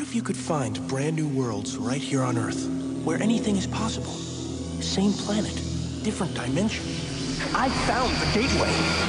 if you could find brand new worlds right here on Earth, where anything is possible? Same planet, different dimension. I found the gateway.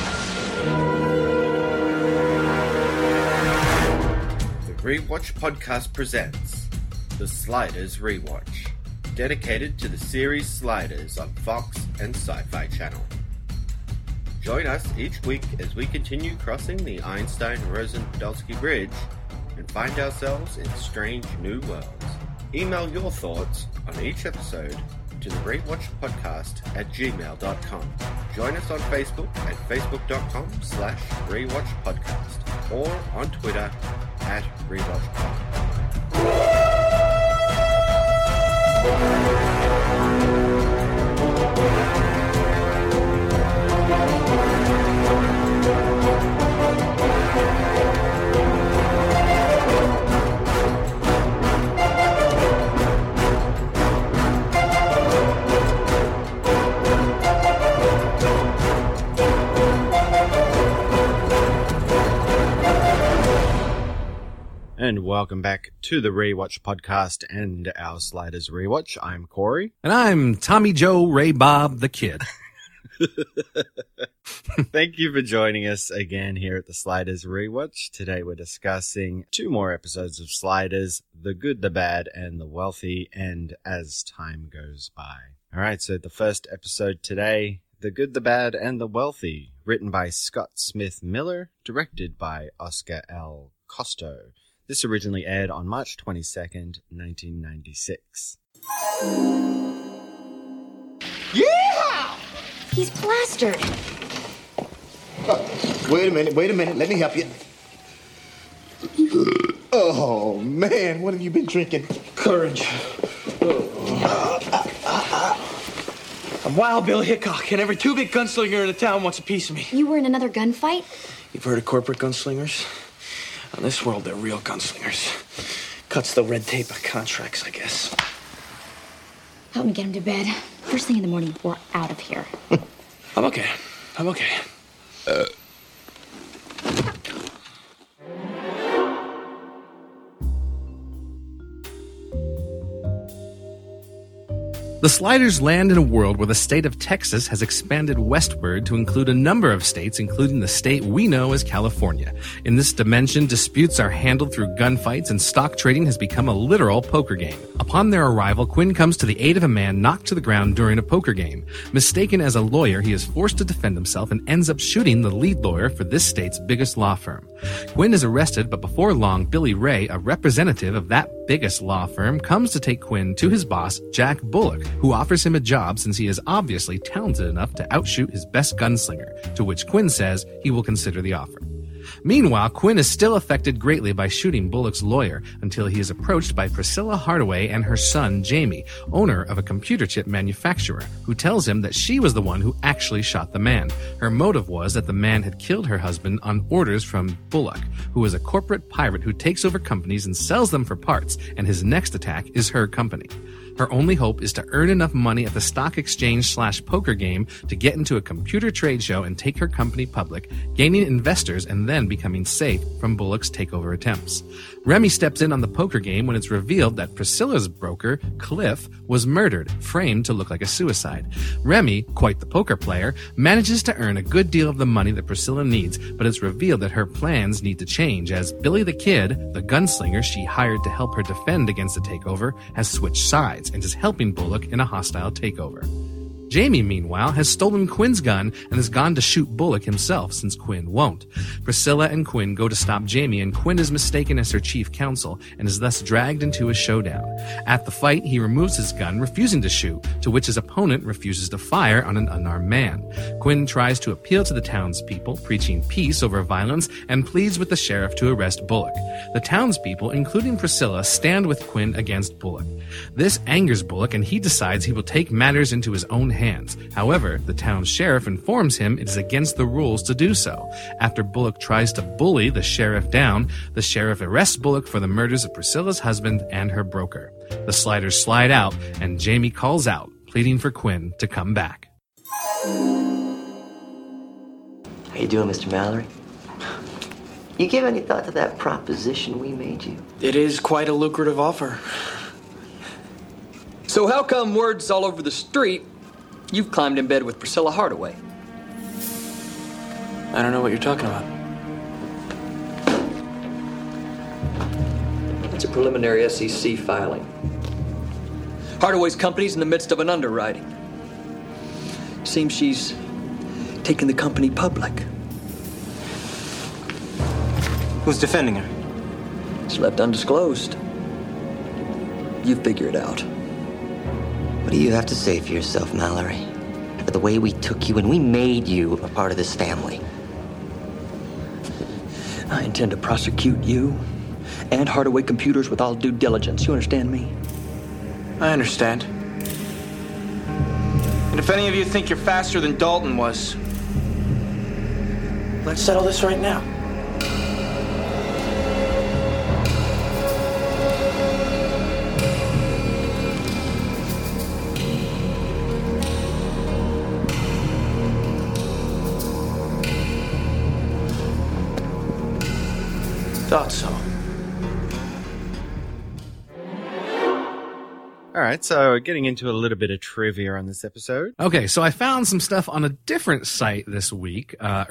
The Rewatch Podcast presents The Sliders Rewatch, dedicated to the series Sliders on Fox and Sci-Fi Channel. Join us each week as we continue crossing the Einstein-Rosen-Podolsky Bridge and find ourselves in strange new worlds. Email your thoughts on each episode to the rewatchpodcast@gmail.com. Join us on Facebook at facebook.com/rewatchpodcast or on Twitter @rewatchpod. And welcome back to the Rewatch Podcast and our Sliders Rewatch. I'm Corey. And I'm Tommy Joe Ray Bob the Kid. Thank you for joining us again here at the Sliders Rewatch. Today we're discussing 2 more episodes of Sliders, The Good, the Bad, and the Wealthy, and As Time Goes By. Alright, so the first episode today, The Good, the Bad, and the Wealthy, written by Scott Smith Miller, directed by Oscar L. Costo. This originally aired on March 22nd, 1996. Yeah! He's plastered. Wait a minute. Let me help you. Oh, man, what have you been drinking? Courage. I'm Wild Bill Hickok, and every 2 big gunslinger in the town wants a piece of me. You were in another gunfight? You've heard of corporate gunslingers? In this world, they're real gunslingers. Cuts the red tape of contracts, I guess. Help me get him to bed. First thing in the morning, we're out of here. I'm okay. The Sliders land in a world where the state of Texas has expanded westward to include a number of states, including the state we know as California. In this dimension, disputes are handled through gunfights and stock trading has become a literal poker game. Upon their arrival, Quinn comes to the aid of a man knocked to the ground during a poker game. Mistaken as a lawyer, he is forced to defend himself and ends up shooting the lead lawyer for this state's biggest law firm. Quinn is arrested, but before long, Billy Ray, a representative of that biggest law firm, comes to take Quinn to his boss, Jack Bullock, who offers him a job since he is obviously talented enough to outshoot his best gunslinger, to which Quinn says he will consider the offer. Meanwhile, Quinn is still affected greatly by shooting Bullock's lawyer until he is approached by Priscilla Hardaway and her son, Jamie, owner of a computer chip manufacturer, who tells him that she was the one who actually shot the man. Her motive was that the man had killed her husband on orders from Bullock, who is a corporate pirate who takes over companies and sells them for parts, and his next attack is her company. Her only hope is to earn enough money at the stock exchange/poker game to get into a computer trade show and take her company public, gaining investors and then becoming safe from Bullock's takeover attempts. Remy steps in on the poker game when it's revealed that Priscilla's broker, Cliff, was murdered, framed to look like a suicide. Remy, quite the poker player, manages to earn a good deal of the money that Priscilla needs, but it's revealed that her plans need to change as Billy the Kid, the gunslinger she hired to help her defend against the takeover, has switched sides and is helping Bullock in a hostile takeover. Jamie, meanwhile, has stolen Quinn's gun and has gone to shoot Bullock himself since Quinn won't. Priscilla and Quinn go to stop Jamie, and Quinn is mistaken as her chief counsel and is thus dragged into a showdown. At the fight, he removes his gun, refusing to shoot, to which his opponent refuses to fire on an unarmed man. Quinn tries to appeal to the townspeople, preaching peace over violence, and pleads with the sheriff to arrest Bullock. The townspeople, including Priscilla, stand with Quinn against Bullock. This angers Bullock, and he decides he will take matters into his own hands. However, the town's sheriff informs him it is against the rules to do so. After Bullock tries to bully the sheriff down, the sheriff arrests Bullock for the murders of Priscilla's husband and her broker. The Sliders slide out, and Jamie calls out, pleading for Quinn to come back. How you doing, Mr. Mallory? You give any thought to that proposition we made you? It is quite a lucrative offer. So how come word's all over the street you've climbed in bed with Priscilla Hardaway? I don't know what you're talking about. It's a preliminary SEC filing. Hardaway's company's in the midst of an underwriting. Seems she's taken the company public. Who's defending her? It's left undisclosed. You figure it out. What do you have to say for yourself, Mallory? For the way we took you and we made you a part of this family. I intend to prosecute you and Hardaway Computers with all due diligence. You understand me? I understand. And if any of you think you're faster than Dalton was, let's settle this right now. Thought so. All right, so getting into a little bit of trivia on this episode. Okay, so I found some stuff on a different site this week,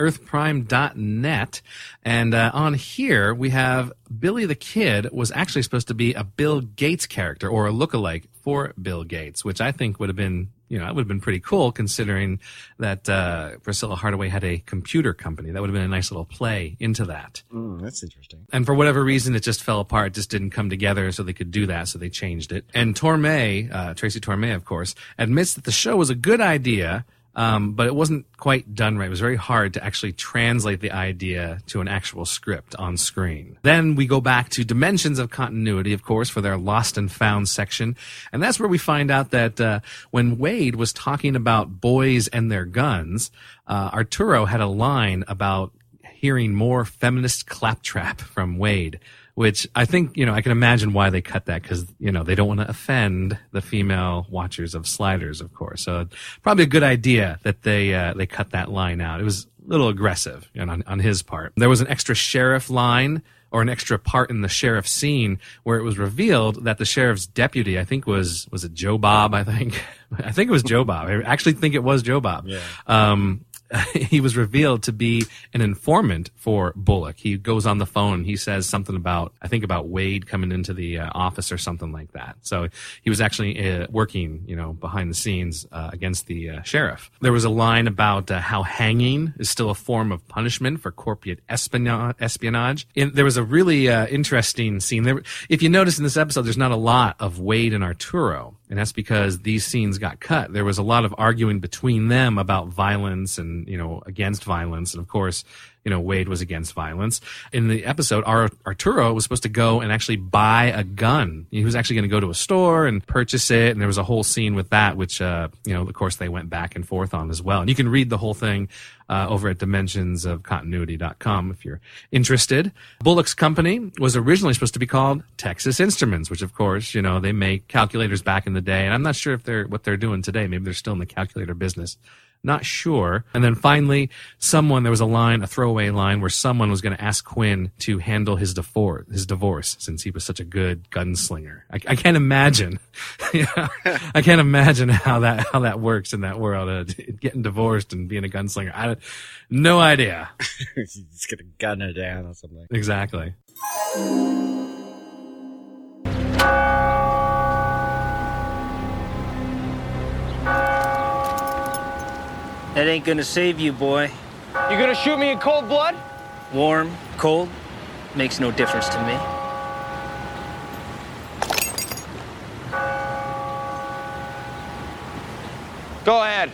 earthprime.net, and on here we have Billy the Kid was actually supposed to be a Bill Gates character, or a lookalike for Bill Gates, which I think would have been, it would have been pretty cool considering that Priscilla Hardaway had a computer company. That would have been a nice little play into that. That's interesting. And for whatever reason, it just fell apart, just didn't come together, so they could do that, so they changed it. And Torme, Tracy Torme, of course, admits that the show was a good idea, but it wasn't quite done right. It was very hard to actually translate the idea to an actual script on screen. Then we go back to Dimensions of Continuity, of course, for their Lost and Found section. And that's where we find out that when Wade was talking about boys and their guns, Arturo had a line about hearing more feminist claptrap from Wade, which I think, I can imagine why they cut that, because, they don't want to offend the female watchers of Sliders, of course. So probably a good idea that they cut that line out. It was a little aggressive on his part. There was an extra sheriff line, or an extra part in the sheriff scene, where it was revealed that the sheriff's deputy, I think was it Joe Bob, I think? I think it was Joe Bob. I actually think it was Joe Bob. Yeah. He was revealed to be an informant for Bullock. He goes on the phone. He says something about Wade coming into the office or something like that. So he was actually working, behind the scenes against the sheriff. There was a line about how hanging is still a form of punishment for corporate espionage. There was a really interesting scene. If you notice in this episode, there's not a lot of Wade and Arturo. And that's because these scenes got cut. There was a lot of arguing between them about violence and, against violence. And of course, Wade was against violence. In the episode, Arturo was supposed to go and actually buy a gun. He was actually going to go to a store and purchase it. And there was a whole scene with that, which, of course they went back and forth on as well. And you can read the whole thing over at dimensionsofcontinuity.com if you're interested. Bullock's company was originally supposed to be called Texas Instruments, which of course, they make calculators back in the day. And I'm not sure what they're doing today. Maybe they're still in the calculator business. Not sure. And then finally, there was a throwaway line where someone was going to ask Quinn to handle his divorce since he was such a good gunslinger. I can't imagine. I can't imagine how that works in that world, getting divorced and being a gunslinger. No idea. He's just going to gun her down or something. Exactly. That ain't gonna save you, boy. You gonna shoot me in cold blood? Warm, cold, makes no difference to me. Go ahead.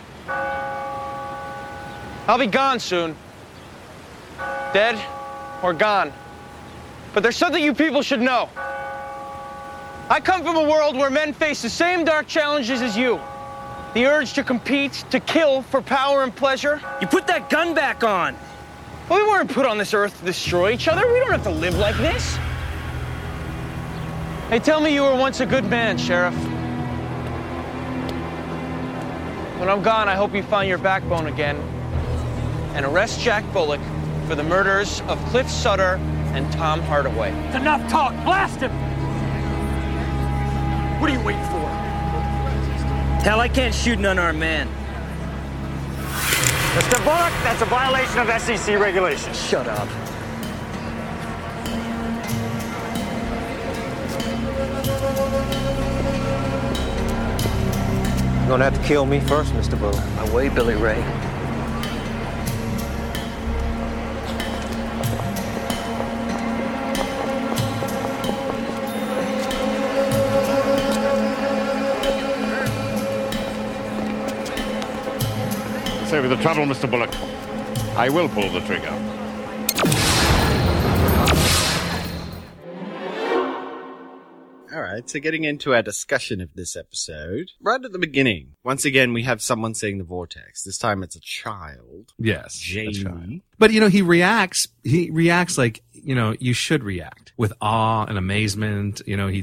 I'll be gone soon. Dead or gone. But there's something you people should know. I come from a world where men face the same dark challenges as you. The urge to compete, to kill for power and pleasure. You put that gun back on. Well, we weren't put on this earth to destroy each other. We don't have to live like this. Hey, tell me you were once a good man, Sheriff. When I'm gone, I hope you find your backbone again and arrest Jack Bullock for the murders of Cliff Sutter and Tom Hardaway. It's enough talk. Blast him! What are you waiting for? Hell, I can't shoot an unarmed man. Mr. Bullock, that's a violation of SEC regulations. Shut up. You're gonna have to kill me first, Mr. Bullock. Away, Billy Ray. Save the trouble, Mr. Bullock. I will pull the trigger. All right, so getting into our discussion of this episode, right at the beginning, once again, we have someone seeing the vortex. This time it's a child. Yes. Jamie. But, he reacts like, you should react with awe and amazement.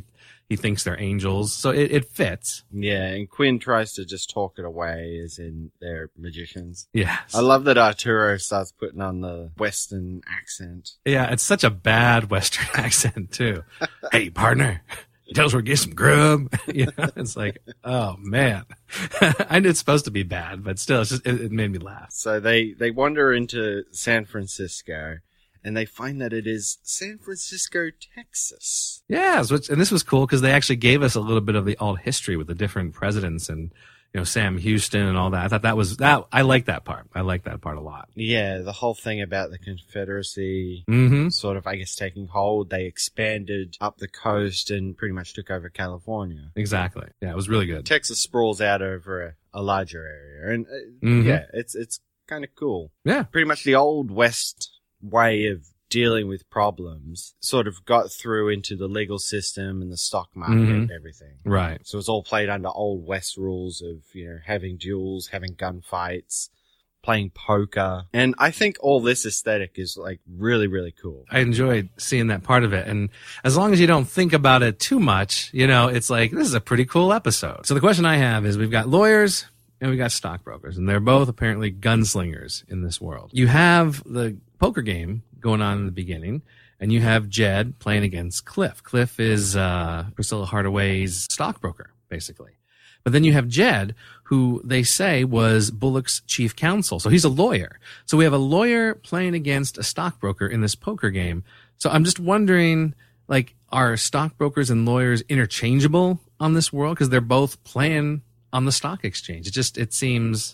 He thinks they're angels. So it fits. Yeah, and Quinn tries to just talk it away as in they're magicians. Yes. I love that Arturo starts putting on the Western accent. Yeah, it's such a bad Western accent, too. Hey, partner. Tell us where to get some grub. It's like, oh, man. I know it's supposed to be bad, but still, it made me laugh. So they wander into San Francisco. And they find that it is San Francisco, Texas. Yeah, and this was cool because they actually gave us a little bit of the alt history with the different presidents and, Sam Houston and all that. I thought I like that part. I like that part a lot. Yeah, the whole thing about the Confederacy sort of, I guess, taking hold. They expanded up the coast and pretty much took over California. Exactly. Yeah, it was really good. Texas sprawls out over a larger area. And yeah, it's kind of cool. Yeah. Pretty much the old West way of dealing with problems sort of got through into the legal system and the stock market and everything. Right. So it's all played under old West rules of, having duels, having gunfights, playing poker. And I think all this aesthetic is like really, really cool. I enjoyed seeing that part of it. And as long as you don't think about it too much, it's like, this is a pretty cool episode. So the question I have is, we've got lawyers and we got stockbrokers, and they're both apparently gunslingers in this world. You have the poker game going on in the beginning, and you have Jed playing against Cliff. Cliff is Priscilla Hardaway's stockbroker, basically. But then you have Jed, who they say was Bullock's chief counsel. So he's a lawyer. So we have a lawyer playing against a stockbroker in this poker game. So I'm just wondering, are stockbrokers and lawyers interchangeable on this world? Because they're both playing on the stock exchange. That seems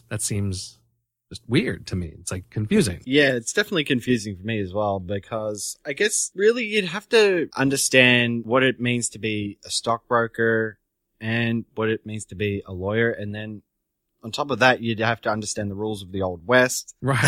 just weird to me. It's confusing. Yeah, it's definitely confusing for me as well, because I guess really you'd have to understand what it means to be a stockbroker and what it means to be a lawyer. And then on top of that, you'd have to understand the rules of the Old West. Right.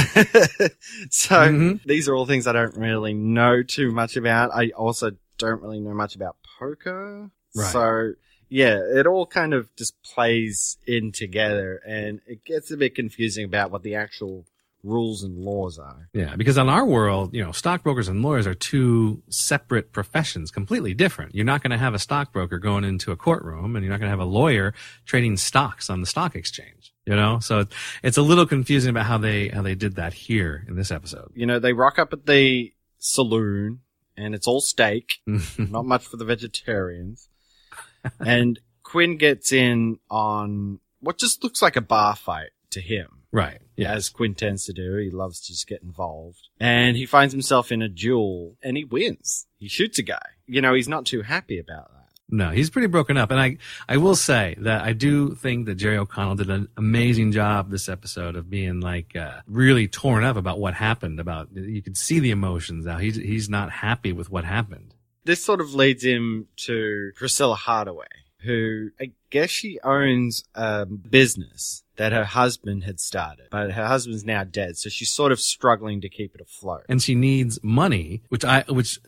So these are all things I don't really know too much about. I also don't really know much about poker. Right. So yeah, it all kind of just plays in together, and it gets a bit confusing about what the actual rules and laws are. Yeah, because on our world, stockbrokers and lawyers are two separate professions, completely different. You're not going to have a stockbroker going into a courtroom, and you're not going to have a lawyer trading stocks on the stock exchange. So it's a little confusing about how they did that here in this episode. They rock up at the saloon, and it's all steak, not much for the vegetarians. And Quinn gets in on what just looks like a bar fight to him. Right. Yeah. As Quinn tends to do. He loves to just get involved. And he finds himself in a duel, and he wins. He shoots a guy. He's not too happy about that. No, he's pretty broken up. And I will say that I do think that Jerry O'Connell did an amazing job this episode of being really torn up about what happened. You could see the emotions now. He's not happy with what happened. This sort of leads him to Priscilla Hardaway, who I guess she owns a business that her husband had started, but her husband's now dead, so she's sort of struggling to keep it afloat. And she needs money, which I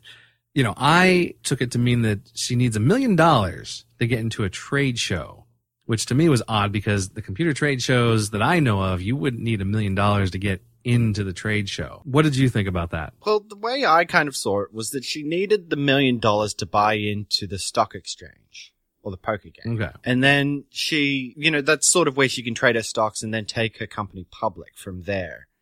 took it to mean that she needs $1 million to get into a trade show, which to me was odd because the computer trade shows that I know of, you wouldn't need $1 million to get into the trade show. What did you think about that? Well, the way I kind of saw it was that she needed the $1 million to buy into the stock exchange or the poker game. Okay. And then she, that's sort of where she can trade her stocks and then take her company public from there.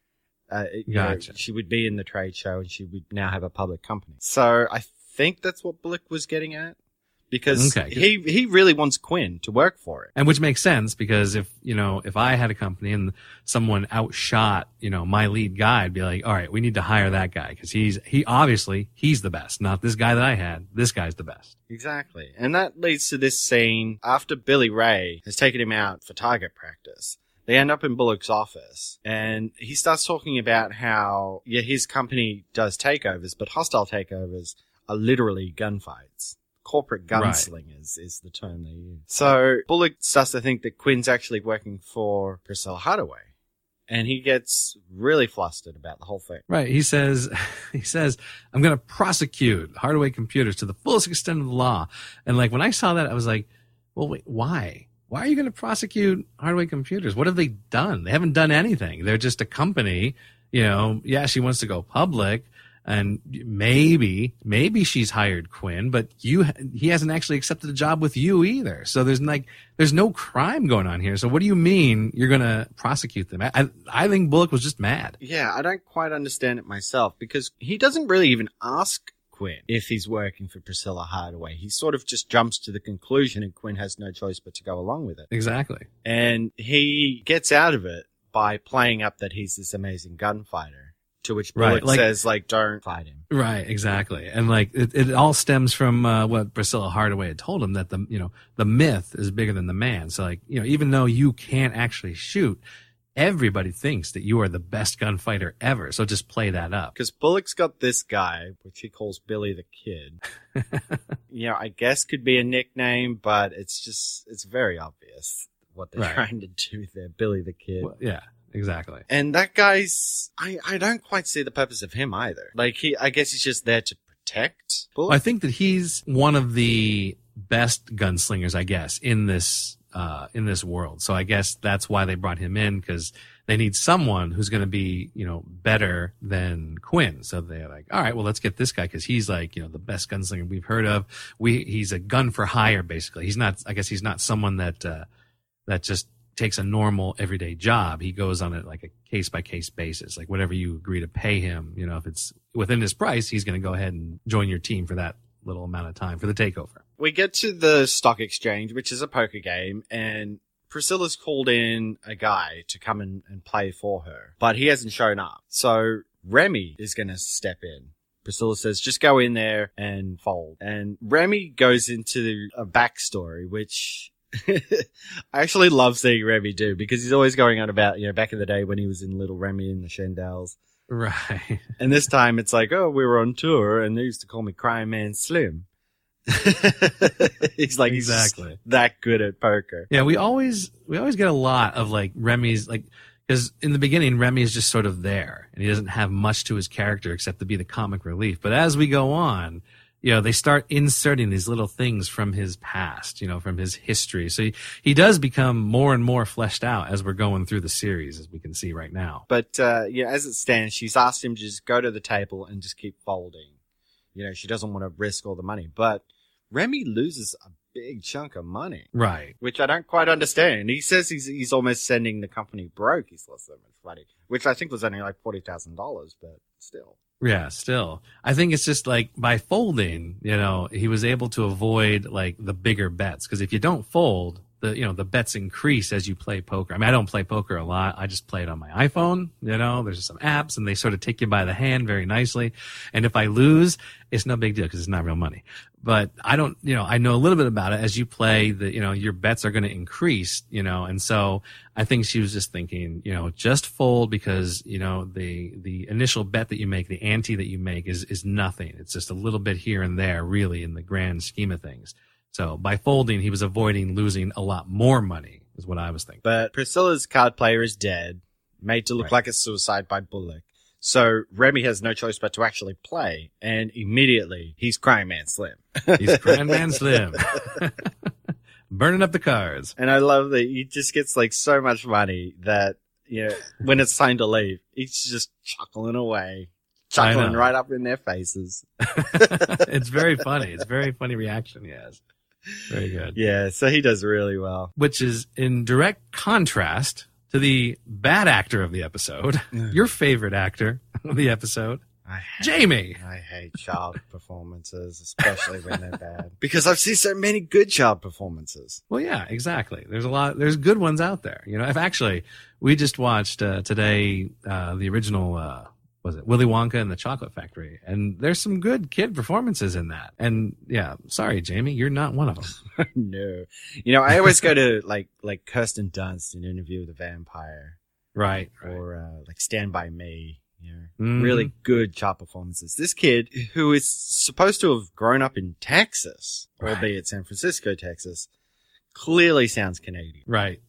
Gotcha. She would be in the trade show, and she would now have a public company. So I think that's what Bullock was getting at. Because he really wants Quinn to work for it. And which makes sense, because if I had a company and someone outshot, my lead guy, I'd be like, all right, we need to hire that guy, because he's the best, not this guy that I had. This guy's the best. Exactly. And that leads to this scene after Billy Ray has taken him out for target practice. They end up in Bullock's office, and he starts talking about how, his company does takeovers, but hostile takeovers are literally gunfights. Corporate gunslingers is the term they use. So Bullock starts to think that Quinn's actually working for Priscilla Hardaway, and he gets really flustered about the whole thing. Right. He says, I'm going to prosecute Hardaway Computers to the fullest extent of the law. And like, when I saw that, I was like, well, wait, why? Why are you going to prosecute Hardaway Computers? What have they done? They haven't done anything. They're just a company, she wants to go public. And maybe she's hired Quinn, but he hasn't actually accepted a job with you either. So there's no crime going on here. So what do you mean you're going to prosecute them? I think Bullock was just mad. Yeah, I don't quite understand it myself, because he doesn't really even ask Quinn if he's working for Priscilla Hardaway. He sort of just jumps to the conclusion, and Quinn has no choice but to go along with it. Exactly. And he gets out of it by playing up that he's this amazing gunfighter. To which Bullock says, don't fight him. Right, exactly. And it all stems from what Priscilla Hardaway had told him, that the myth is bigger than the man. So even though you can't actually shoot, everybody thinks that you are the best gunfighter ever. So just play that up. Because Bullock's got this guy, which he calls Billy the Kid. I guess could be a nickname, but it's very obvious what they're trying to do there. Billy the Kid. Well, yeah. Exactly. And that guy's, I don't quite see the purpose of him either. I guess he's just there to protect Bullock. I think that he's one of the best gunslingers, I guess, in this world. So I guess that's why they brought him in, because they need someone who's going to be, better than Quinn. So they're like, all right, well, let's get this guy, because he's the best gunslinger we've heard of. He's a gun for hire, basically. He's not someone that just takes a normal everyday job. He goes on it like a case by case basis, like whatever you agree to pay him, if it's within his price, he's going to go ahead and join your team for that little amount of time for the takeover. We get to the stock exchange, which is a poker game, and Priscilla's called in a guy to come and play for her, but he hasn't shown up. So Remy is going to step in. Priscilla says, just go in there and fold. And Remy goes into a backstory, which I actually love seeing Remy do, because he's always going on about, back in the day when he was in Little Remy and the Shendells. Right. And this time it's like, we were on tour and they used to call me Crime Man Slim. He's exactly that good at poker. Yeah, we always get a lot of Remy's, because in the beginning, Remy is just sort of there and he doesn't have much to his character except to be the comic relief. But as we go on, they start inserting these little things from his past, from his history. So he does become more and more fleshed out as we're going through the series, as we can see right now. But, as it stands, she's asked him to just go to the table and just keep folding. She doesn't want to risk all the money. But Remy loses a big chunk of money. Right. Which I don't quite understand. He says he's almost sending the company broke. He's lost so much money, which I think was only like $40,000, but still. Yeah, still. I think it's just by folding, he was able to avoid the bigger bets. Because if you don't fold, the bets increase as you play poker. I mean, I don't play poker a lot. I just play it on my iPhone. There's some apps and they sort of take you by the hand very nicely. And if I lose, it's no big deal because it's not real money. But I don't, I know a little bit about it. As you play, your bets are going to increase, and so I think she was just thinking, just fold because, the initial bet that you make, the ante that you make is nothing. It's just a little bit here and there, really, in the grand scheme of things. So by folding, he was avoiding losing a lot more money, is what I was thinking. But Priscilla's card player is dead, made to look like a suicide by Bullock. So Remy has no choice but to actually play, and immediately he's Crime Man Slim. He's Crime Man Slim. Burning up the cards. And I love that he just gets so much money that, when it's time to leave, he's just chuckling away. Chuckling right up in their faces. It's very funny. It's a very funny reaction he has. Very good. Yeah, so he does really well. Which is in direct contrast to the bad actor of the episode, your favorite actor of the episode, Jamie. I hate child performances, especially when they're bad, because I've seen so many good child performances. Well, yeah, exactly. There's good ones out there. We just watched today the original, was it Willy Wonka and the Chocolate Factory? And there's some good kid performances in that. And yeah, sorry, Jamie, you're not one of them. No. I always go to like Kirsten Dunst in Interview with a Vampire. Right. Or like Stand By Me. Really good child performances. This kid, who is supposed to have grown up in Texas, albeit San Francisco, Texas, clearly sounds Canadian. Right.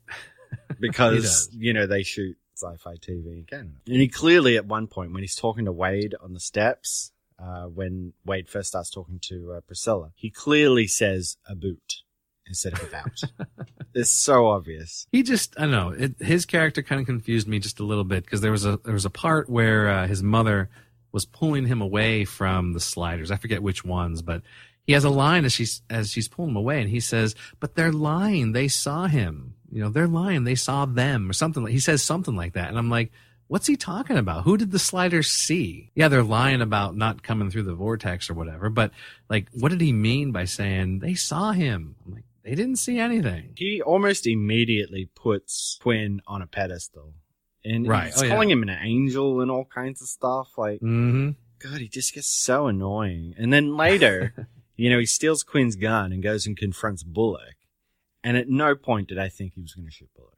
Because, they shoot sci-fi TV in Canada. And he clearly, at one point, when he's talking to Wade on the steps, when Wade first starts talking to Priscilla, he clearly says a boot instead of about. It's so obvious. He just, I don't know, his character kind of confused me just a little bit, because there was a part where his mother was pulling him away from the sliders. I forget which ones, but he has a line as she's pulling him away, and he says, "But they're lying. They saw him. They're lying. They saw them," or something. He says something like that, and I'm like, what's he talking about? Who did the sliders see? Yeah, they're lying about not coming through the vortex or whatever, but like, what did he mean by saying they saw him? I'm like, they didn't see anything. He almost immediately puts Quinn on a pedestal. And right. he's calling him an angel and all kinds of stuff. Like, God, he just gets so annoying. And then later, he steals Quinn's gun and goes and confronts Bullock. And at no point did I think he was going to shoot Bullock.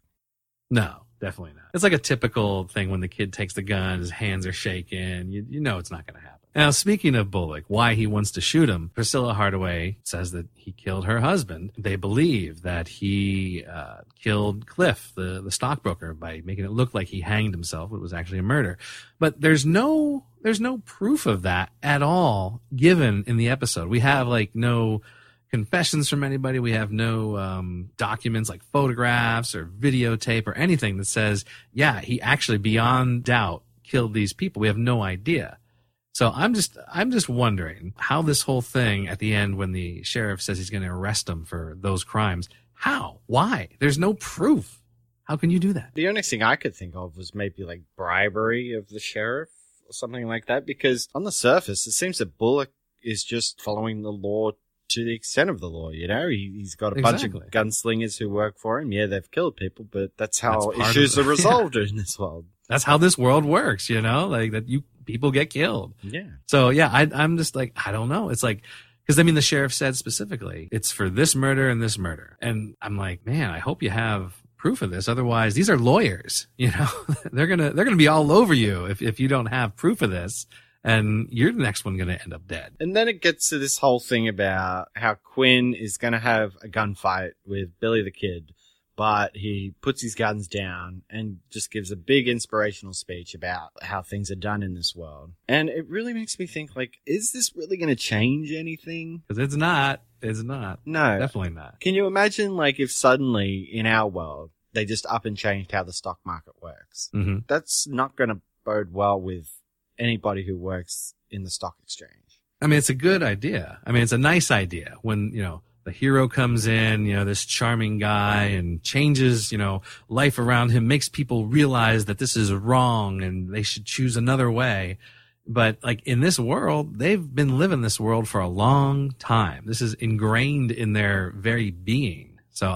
No, definitely not. It's like a typical thing when the kid takes the gun, his hands are shaking. You know it's not going to happen. Now, speaking of Bullock, why he wants to shoot him, Priscilla Hardaway says that he killed her husband. They believe that he killed Cliff, the stockbroker, by making it look like he hanged himself. It was actually a murder. But there's no proof of that at all given in the episode. We have no confessions from anybody. We have no documents like photographs or videotape or anything that says, yeah, he actually beyond doubt killed these people. We have no idea. So I'm just wondering how this whole thing at the end, when the sheriff says he's going to arrest him for those crimes, how? Why? There's no proof. How can you do that? The only thing I could think of was maybe like bribery of the sheriff or something like that, because on the surface, it seems that Bullock is just following the law to the extent of the law. He's got a bunch of gunslingers who work for him. Yeah, they've killed people, but that's how issues are resolved in this world. That's how this world works, like that people get killed. Yeah. So yeah, I'm just like, I don't know. It's like, because the sheriff said specifically, it's for this murder and this murder. And I'm like, man, I hope you have proof of this. Otherwise, these are lawyers, they're going to be all over you if you don't have proof of this. And you're the next one going to end up dead. And then it gets to this whole thing about how Quinn is going to have a gunfight with Billy the Kid, but he puts his guns down and just gives a big inspirational speech about how things are done in this world. And it really makes me think, is this really going to change anything? Because it's not. It's not. No. Definitely not. Can you imagine, if suddenly in our world, they just up and changed how the stock market works? Mm-hmm. That's not going to bode well with anybody who works in the stock exchange. I mean, it's a good idea. I mean, it's a nice idea when, the hero comes in, this charming guy and changes, life around him, makes people realize that this is wrong and they should choose another way. But in this world, they've been living this world for a long time. This is ingrained in their very being. So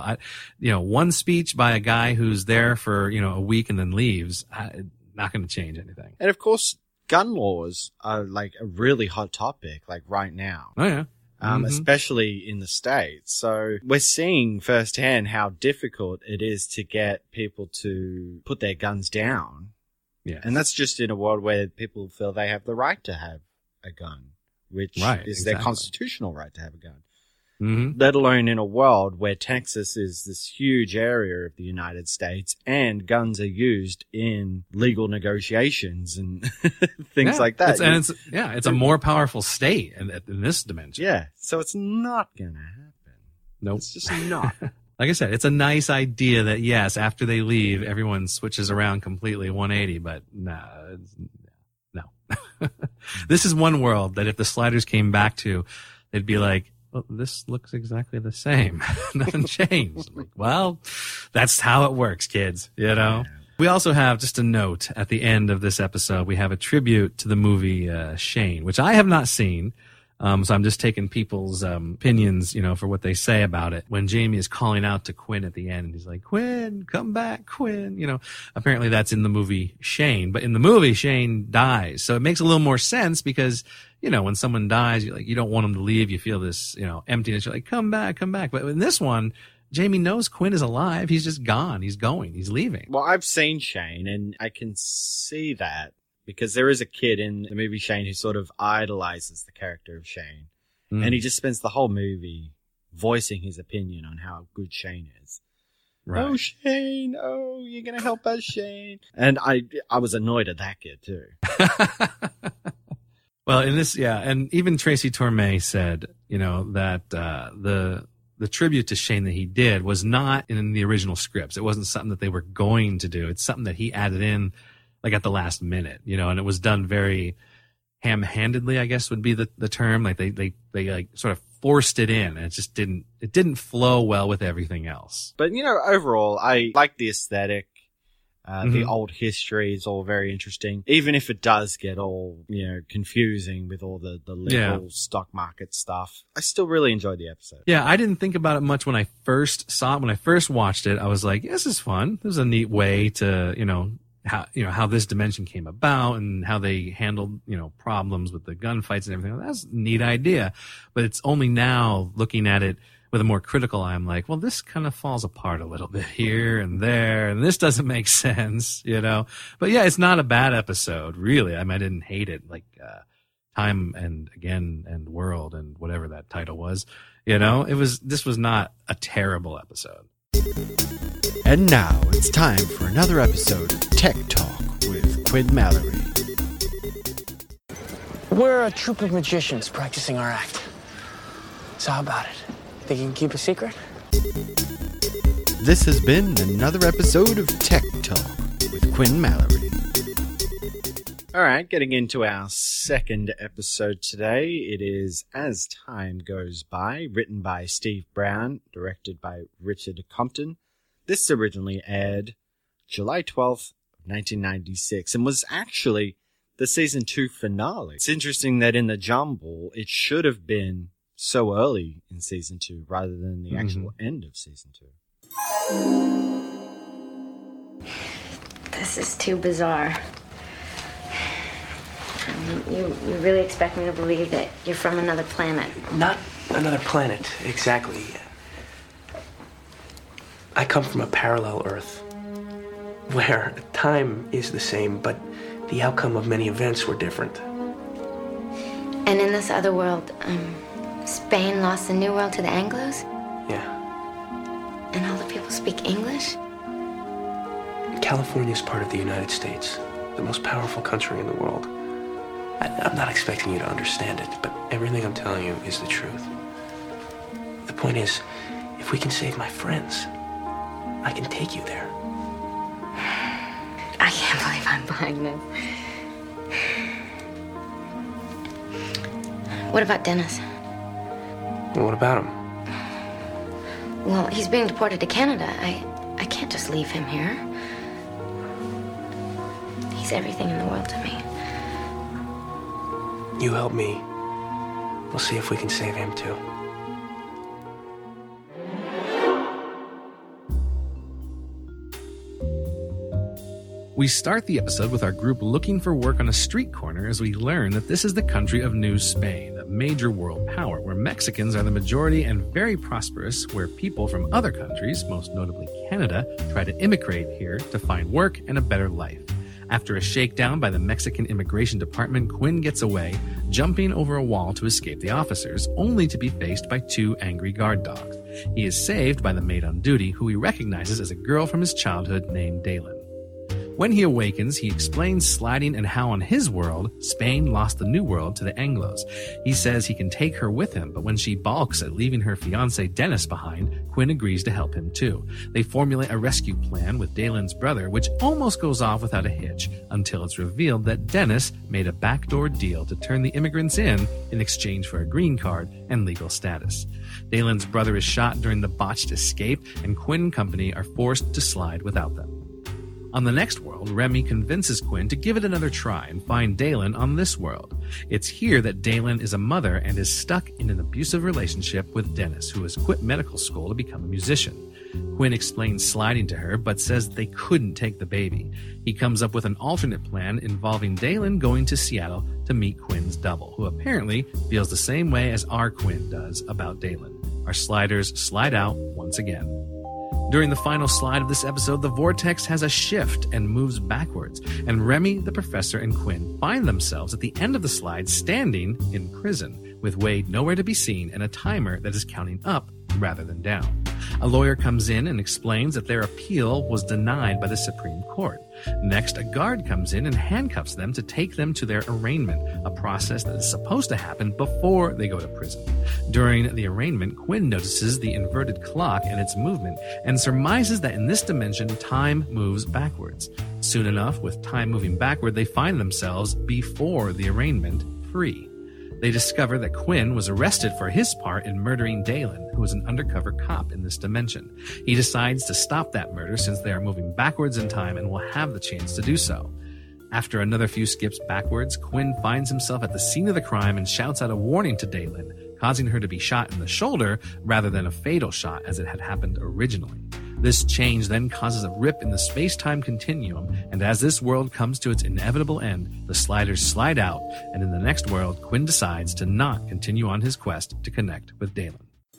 one speech by a guy who's there for, a week and then leaves, not going to change anything. And of course, gun laws are a really hot topic, right now. Oh, yeah. Especially in the States. So we're seeing firsthand how difficult it is to get people to put their guns down. Yeah. And that's just in a world where people feel they have the right to have a gun, which is their constitutional right to have a gun. Mm-hmm. Let alone in a world where Texas is this huge area of the United States and guns are used in legal negotiations and things like that. It's a more powerful state in this dimension. Yeah. So it's not going to happen. Nope. It's just not. Like I said, it's a nice idea that, yes, after they leave, everyone switches around completely 180, but no. This is one world that if the sliders came back to, they'd be like, well, this looks exactly the same. Nothing changed. Well, That's how it works, kids, you know? We also have just a note at the end of this episode. We have a tribute to the movie Shane, which I have not seen. So I'm just taking people's opinions, you know, for what they say about it. When Jamie is calling out to Quinn at the end, and he's like, Quinn, come back, Quinn. You know, apparently that's in the movie Shane. But in the movie, Shane dies. So it makes a little more sense because, you know, when someone dies, you don't want them to leave. You feel this, you know, emptiness. You're like, come back, come back. But in this one, Jamie knows Quinn is alive. He's just gone. He's going. He's leaving. Well, I've seen Shane, and I can see that. Because there is a kid in the movie Shane who sort of idolizes the character of Shane. And he just spends the whole movie voicing his opinion on how good Shane is. Right. Oh, Shane. Oh, you're going to help us, Shane. And I was annoyed at that kid, too. Well, in this, yeah. And even Tracy Torme said, you know, that the tribute to Shane that he did was not in the original scripts. It wasn't something that they were going to do. It's something that he added in like at the last minute, you know, and it was done very ham-handedly, I guess would be the term. Like they like sort of forced it in, and it didn't flow well with everything else. But, you know, overall, I like the aesthetic. The old history is all very interesting, even if it does get all, you know, confusing with all the liberal stock market stuff. I still really enjoyed the episode. Yeah, I didn't think about it much when I first saw it. When I first watched it, I was like, yeah, this is fun. This is a neat way to, you know, how this dimension came about and how they handled, you know, problems with the gunfights and everything. That's a neat idea. But it's only now looking at it with a more critical eye, I'm like, well, this kind of falls apart a little bit here and there, and this doesn't make sense, you know? But yeah, it's not a bad episode, really. I mean, I didn't hate it, like, Time and Again and World and whatever that title was, you know? This was not a terrible episode. And now it's time for another episode of Tech Talk with Quinn Mallory. We're a troupe of magicians practicing our act. So how about it? Think you can keep a secret? This has been another episode of Tech Talk with Quinn Mallory. All right, getting into our second episode today. It is As Time Goes By, written by Steve Brown, directed by Richard Compton. This originally aired July 12th, 1996, and was actually the season 2 finale. It's interesting that in the jumble, it should have been so early in season 2 rather than the actual end of season 2. This is too bizarre. You really expect me to believe that you're from another planet? Not another planet, exactly. I come from a parallel Earth, where time is the same, but the outcome of many events were different. And in this other world, Spain lost the New World to the Anglos? Yeah. And all the people speak English? California is part of the United States, the most powerful country in the world. I'm not expecting you to understand it, but everything I'm telling you is the truth. The point is, if we can save my friends, I can take you there. I can't believe I'm buying this. What about Dennis? Well, what about him? Well, he's being deported to Canada. I can't just leave him here. He's everything in the world to me. You help me. We'll see if we can save him, too. We start the episode with our group looking for work on a street corner as we learn that this is the country of New Spain, a major world power where Mexicans are the majority and very prosperous, where people from other countries, most notably Canada, try to immigrate here to find work and a better life. After a shakedown by the Mexican Immigration Department, Quinn gets away, jumping over a wall to escape the officers, only to be faced by 2 angry guard dogs. He is saved by the maid on duty, who he recognizes as a girl from his childhood named Dalen. When he awakens, he explains sliding and how on his world, Spain lost the New World to the Anglos. He says he can take her with him, but when she balks at leaving her fiancé Dennis behind, Quinn agrees to help him too. They formulate a rescue plan with Dalen's brother, which almost goes off without a hitch, until it's revealed that Dennis made a backdoor deal to turn the immigrants in exchange for a green card and legal status. Dalen's brother is shot during the botched escape, and Quinn and company are forced to slide without them. On the next world, Remy convinces Quinn to give it another try and find Dalen on this world. It's here that Dalen is a mother and is stuck in an abusive relationship with Dennis, who has quit medical school to become a musician. Quinn explains sliding to her, but says they couldn't take the baby. He comes up with an alternate plan involving Dalen going to Seattle to meet Quinn's double, who apparently feels the same way as our Quinn does about Dalen. Our sliders slide out once again. During the final slide of this episode, the vortex has a shift and moves backwards, and Remy, the professor, and Quinn find themselves at the end of the slide standing in prison, with Wade nowhere to be seen and a timer that is counting up rather than down. A lawyer comes in and explains that their appeal was denied by the Supreme Court. Next, a guard comes in and handcuffs them to take them to their arraignment, a process that is supposed to happen before they go to prison. During the arraignment, Quinn notices the inverted clock and its movement and surmises that in this dimension, time moves backwards. Soon enough, with time moving backward, they find themselves before the arraignment, free. They discover that Quinn was arrested for his part in murdering Dalen, who was an undercover cop in this dimension. He decides to stop that murder since they are moving backwards in time and will have the chance to do so. After another few skips backwards, Quinn finds himself at the scene of the crime and shouts out a warning to Dalen, causing her to be shot in the shoulder rather than a fatal shot as it had happened originally. This change then causes a rip in the space-time continuum, and as this world comes to its inevitable end, the sliders slide out, and in the next world, Quinn decides to not continue on his quest to connect with Dalen.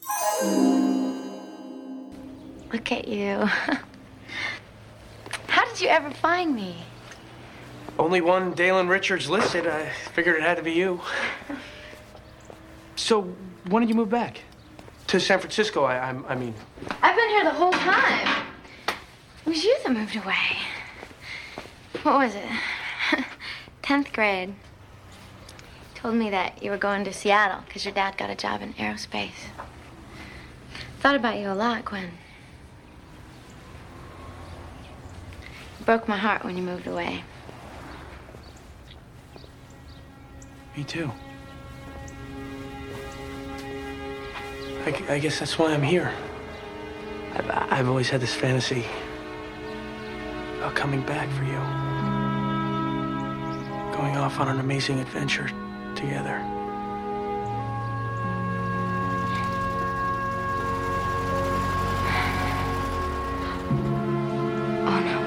Look at you. How did you ever find me? Only one Dalen Richards listed. I figured it had to be you. So, when did you move back? To San Francisco, I mean. I've been here the whole time. It was you that moved away. What was it? 10th grade. Told me that you were going to Seattle because your dad got a job in aerospace. Thought about you a lot, Quinn. It broke my heart when you moved away. Me too. I guess that's why I'm here. I've always had this fantasy about coming back for you. Going off on an amazing adventure together. Oh, no.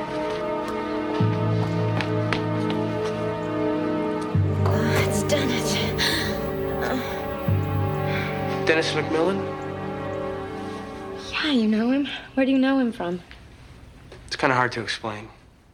Oh, it's Dennis. Dennis McMillan? Yeah, you know him. Where do you know him from? It's kind of hard to explain.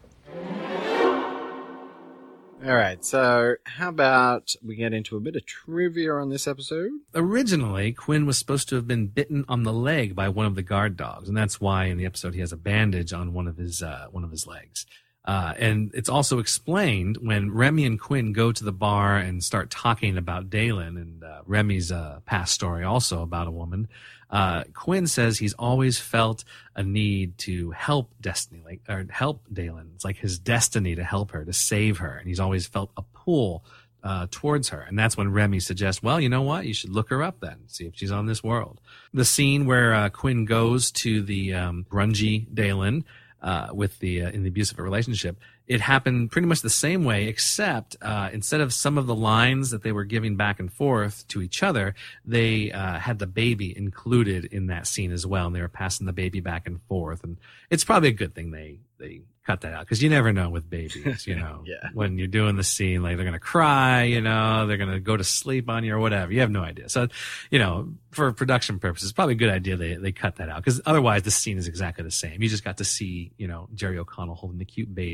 All right, so how about we get into a bit of trivia on this episode? Originally, Quinn was supposed to have been bitten on the leg by one of the guard dogs, and that's why in the episode he has a bandage on one of his legs. And it's also explained when Remy and Quinn go to the bar and start talking about Dalen and Remy's past story also about a woman. Quinn says he's always felt a need to help help Dalen. It's like his destiny to help her, to save her. And he's always felt a pull towards her. And that's when Remy suggests, well, you know what? You should look her up then, see if she's on this world. The scene where Quinn goes to the grungy Dalen in the abusive relationship, it happened pretty much the same way, except instead of some of the lines that they were giving back and forth to each other, they had the baby included in that scene as well, and they were passing the baby back and forth. And it's probably a good thing they cut that out, because you never know with babies, yeah. When you're doing the scene, like they're going to cry, they're going to go to sleep on you or whatever. You have no idea. So, for production purposes, it's probably a good idea they cut that out, because otherwise the scene is exactly the same. You just got to see, Jerry O'Connell holding the cute baby and all the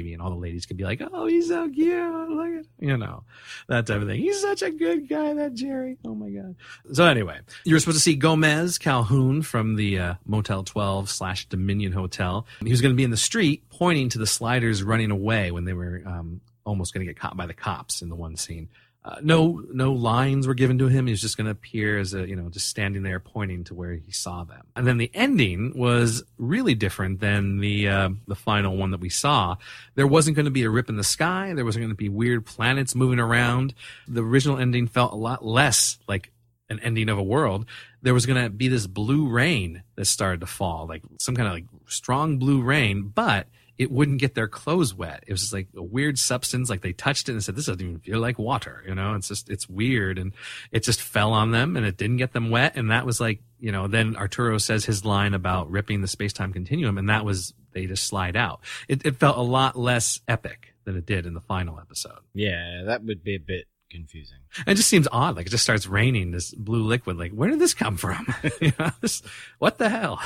ladies could be like, oh, he's so cute. Look at, that type of thing. He's such a good guy, that Jerry. Oh my God. So anyway, you were supposed to see Gomez Calhoun from the Motel 12/Dominion Hotel. He was going to be in the street pointing to the sliders running away when they were almost going to get caught by the cops in the one scene. No lines were given to him. He was just going to appear as just standing there pointing to where he saw them. And then the ending was really different than the final one that we saw. There wasn't going to be a rip in the sky. There wasn't going to be weird planets moving around. The original ending felt a lot less like an ending of a world. There was going to be this blue rain that started to fall, like some kind of like strong blue rain, but it wouldn't get their clothes wet. It was just like a weird substance. Like they touched it and said, this doesn't even feel like water. It's weird. And it just fell on them and it didn't get them wet. And that was like, then Arturo says his line about ripping the space-time continuum. And that was, they just slide out. It felt a lot less epic than it did in the final episode. Yeah, that would be a bit confusing. It just seems odd. Like it just starts raining this blue liquid. Like, where did this come from? What the hell?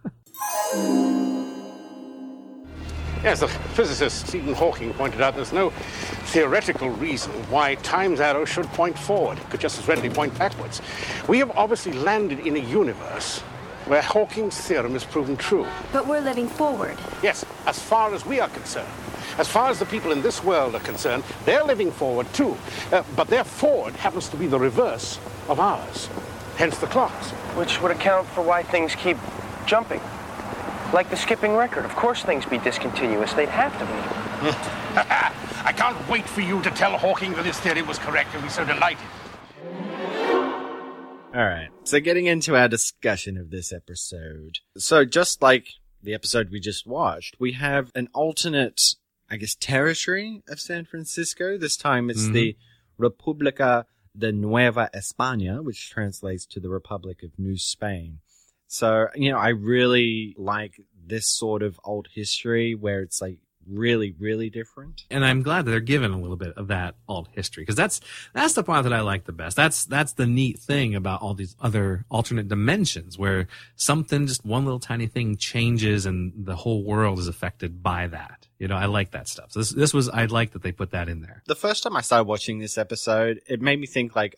Yes, the physicist Stephen Hawking pointed out there's no theoretical reason why time's arrow should point forward. It could just as readily point backwards. We have obviously landed in a universe where Hawking's theorem is proven true. But we're living forward. Yes, as far as we are concerned. As far as the people in this world are concerned, they're living forward too. But their forward happens to be the reverse of ours. Hence the clocks. Which would account for why things keep jumping. Like the skipping record. Of course things be discontinuous. They'd have to be. I can't wait for you to tell Hawking that his theory was correct. He'll be so delighted. All right. So getting into our discussion of this episode. So just like the episode we just watched, we have an alternate, territory of San Francisco. This time it's the República de Nueva España, which translates to the Republic of New Spain. So, I really like this sort of old history where it's like really, really different. And I'm glad that they're given a little bit of that old history because that's the part that I like the best. That's the neat thing about all these other alternate dimensions where something, just one little tiny thing changes and the whole world is affected by that. I like that stuff. So I like that they put that in there. The first time I started watching this episode, it made me think like,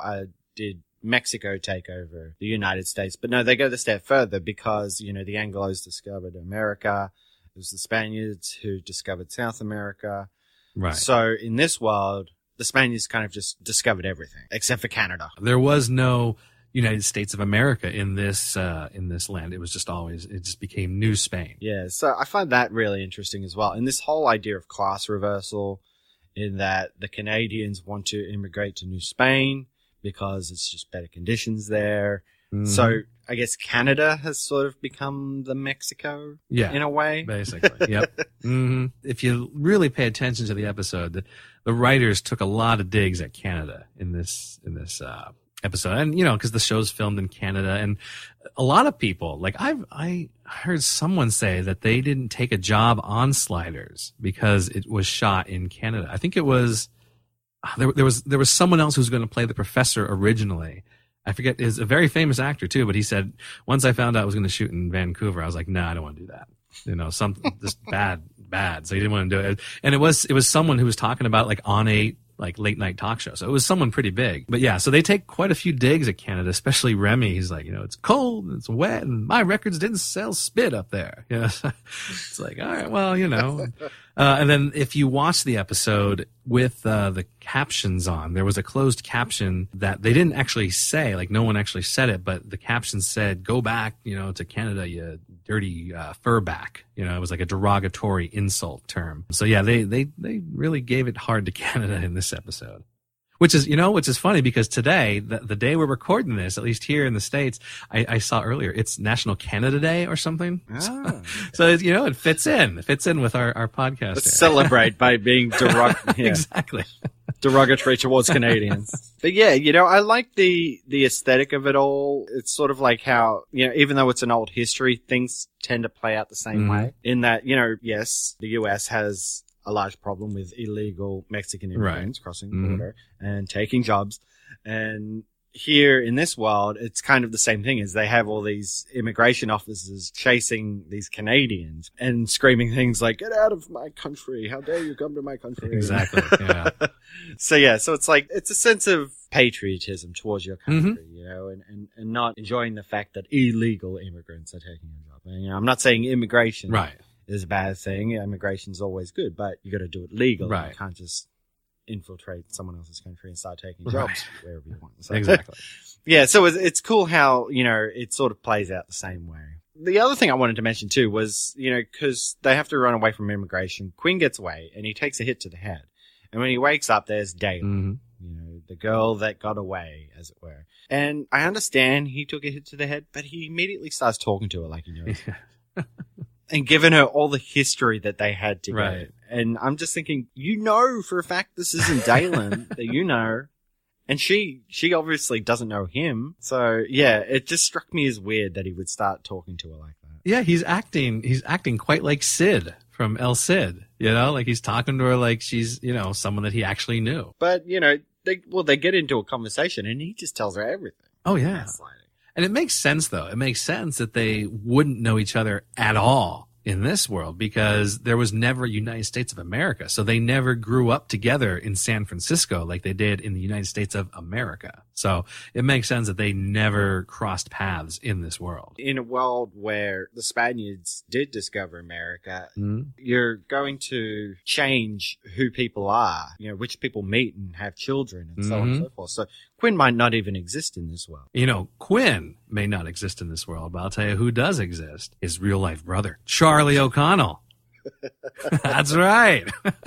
did Mexico take over the United States? But no, they go the step further because, the Anglos discovered America. It was the Spaniards who discovered South America. Right. So in this world, the Spaniards kind of just discovered everything except for Canada. There was no United States of America in this land. It was just it just became New Spain. Yeah. So I find that really interesting as well. And this whole idea of class reversal in that the Canadians want to immigrate to New Spain because it's just better conditions there. Mm-hmm. So I guess Canada has sort of become the Mexico in a way. Basically. Yep. Mm-hmm. If you really pay attention to the episode, the writers took a lot of digs at Canada in this episode. And, because the show's filmed in Canada and a lot of people, like I heard someone say that they didn't take a job on Sliders because it was shot in Canada. I think it was, there was someone else who was going to play the professor originally. I forget, is a very famous actor too, but he said, once I found out I was going to shoot in Vancouver, I was like, nah, I don't want to do that. Something just bad. So he didn't want to do it. And it was someone who was talking about like on a late night talk show. So it was someone pretty big. But yeah, so they take quite a few digs at Canada, especially Remy. He's like, it's cold and it's wet and my records didn't sell spit up there. It's like, all right, well, and then if you watch the episode with the captions on, there was a closed caption that they didn't actually say, like no one actually said it, but the caption said, go back, to Canada, you dirty furback. It was like a derogatory insult term. So yeah, they really gave it hard to Canada in this episode. Which is funny because today, the day we're recording this, at least here in the States, I saw earlier, it's National Canada Day or something. So it fits in. It fits in with our podcast. Let's celebrate by being exactly derogatory towards Canadians. But yeah, I like the aesthetic of it all. It's sort of like how, even though it's an old history, things tend to play out the same way in that, yes, the US has a large problem with illegal Mexican immigrants crossing the border and taking jobs. And, here in this world, it's kind of the same thing as they have all these immigration officers chasing these Canadians and screaming things like, get out of my country. How dare you come to my country? Exactly. Yeah. So it's like, it's a sense of patriotism towards your country, you know, and not enjoying the fact that illegal immigrants are taking your job. And, you know, I'm not saying immigration is a bad thing. Immigration is always good, but you got to do it legally. Right. You can't just infiltrate someone else's country and start taking jobs wherever you want. So, Exactly. Yeah, so it's cool how, you know, it sort of plays out the same way. The other thing I wanted to mention too was, you know, because they have to run away from immigration, Quinn gets away and he takes a hit to the head. And when he wakes up, there's Dalen, you know, the girl that got away, as it were. And I understand he took a hit to the head, but he immediately starts talking to her like he knows her. And giving her all the history that they had together. Right. And I'm just thinking, you know for a fact this isn't Dalen that you know. And she obviously doesn't know him. So, yeah, it just struck me as weird that he would start talking to her like that. Yeah, he's acting quite like Sid from El Cid, you know, like he's talking to her like she's, you know, someone that he actually knew. But, you know, they get into a conversation and he just tells her everything. Oh, yeah. And it makes sense, though. It makes sense that they wouldn't know each other at all in this world because there was never a United States of America. So they never grew up together in San Francisco like they did in the United States of America. So it makes sense that they never crossed paths in this world. In a world where the Spaniards did discover America, you're going to change who people are, you know, which people meet and have children and so on and so forth. So Quinn might not even exist in this world. You know, Quinn may not exist in this world, but I'll tell you who does exist. His real life brother, Charlie O'Connell. That's right.